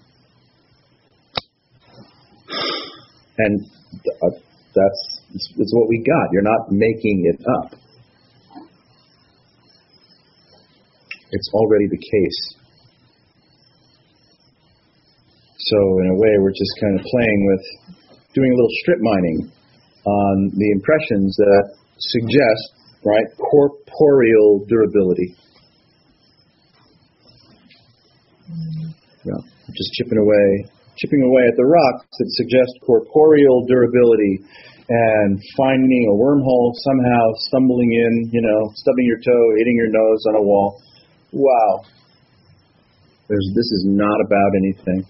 A: And it's what we got. You're not making it up. It's already the case. So in a way, we're just kind of playing with, doing a little strip mining on the impressions that suggest, right, corporeal durability. Yeah, just chipping away at the rocks that suggest corporeal durability, and finding a wormhole, somehow stumbling in, stubbing your toe, hitting your nose on a wall. Wow. This is not about anything.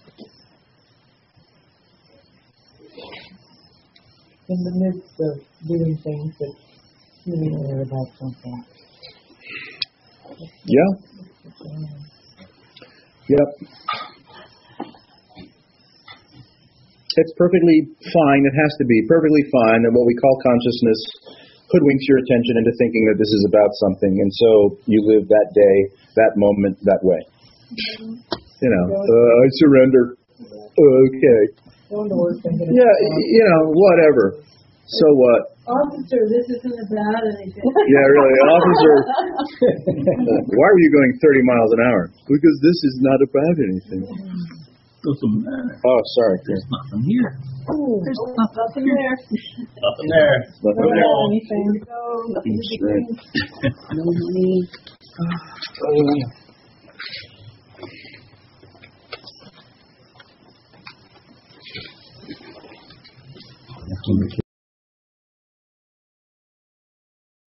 B: In the midst of doing things that really are about something.
A: Yeah. Yep. It's perfectly fine. It has to be perfectly fine that what we call consciousness hoodwinks your attention into thinking that this is about something, and so you live that day, that moment, that way. I surrender. Okay. Yeah, whatever. So what?
E: Officer, this isn't about anything.
A: Yeah, really. Officer, why were you going 30 miles an hour? Because this is not about anything.
C: Doesn't matter.
A: Oh, sorry.
C: There's nothing here.
E: There's nothing there.
C: Nothing there.
A: Nothing
B: Don't
A: there.
B: know anything.
E: Nothing to be
A: Right.
E: seen. No money.
F: That's when the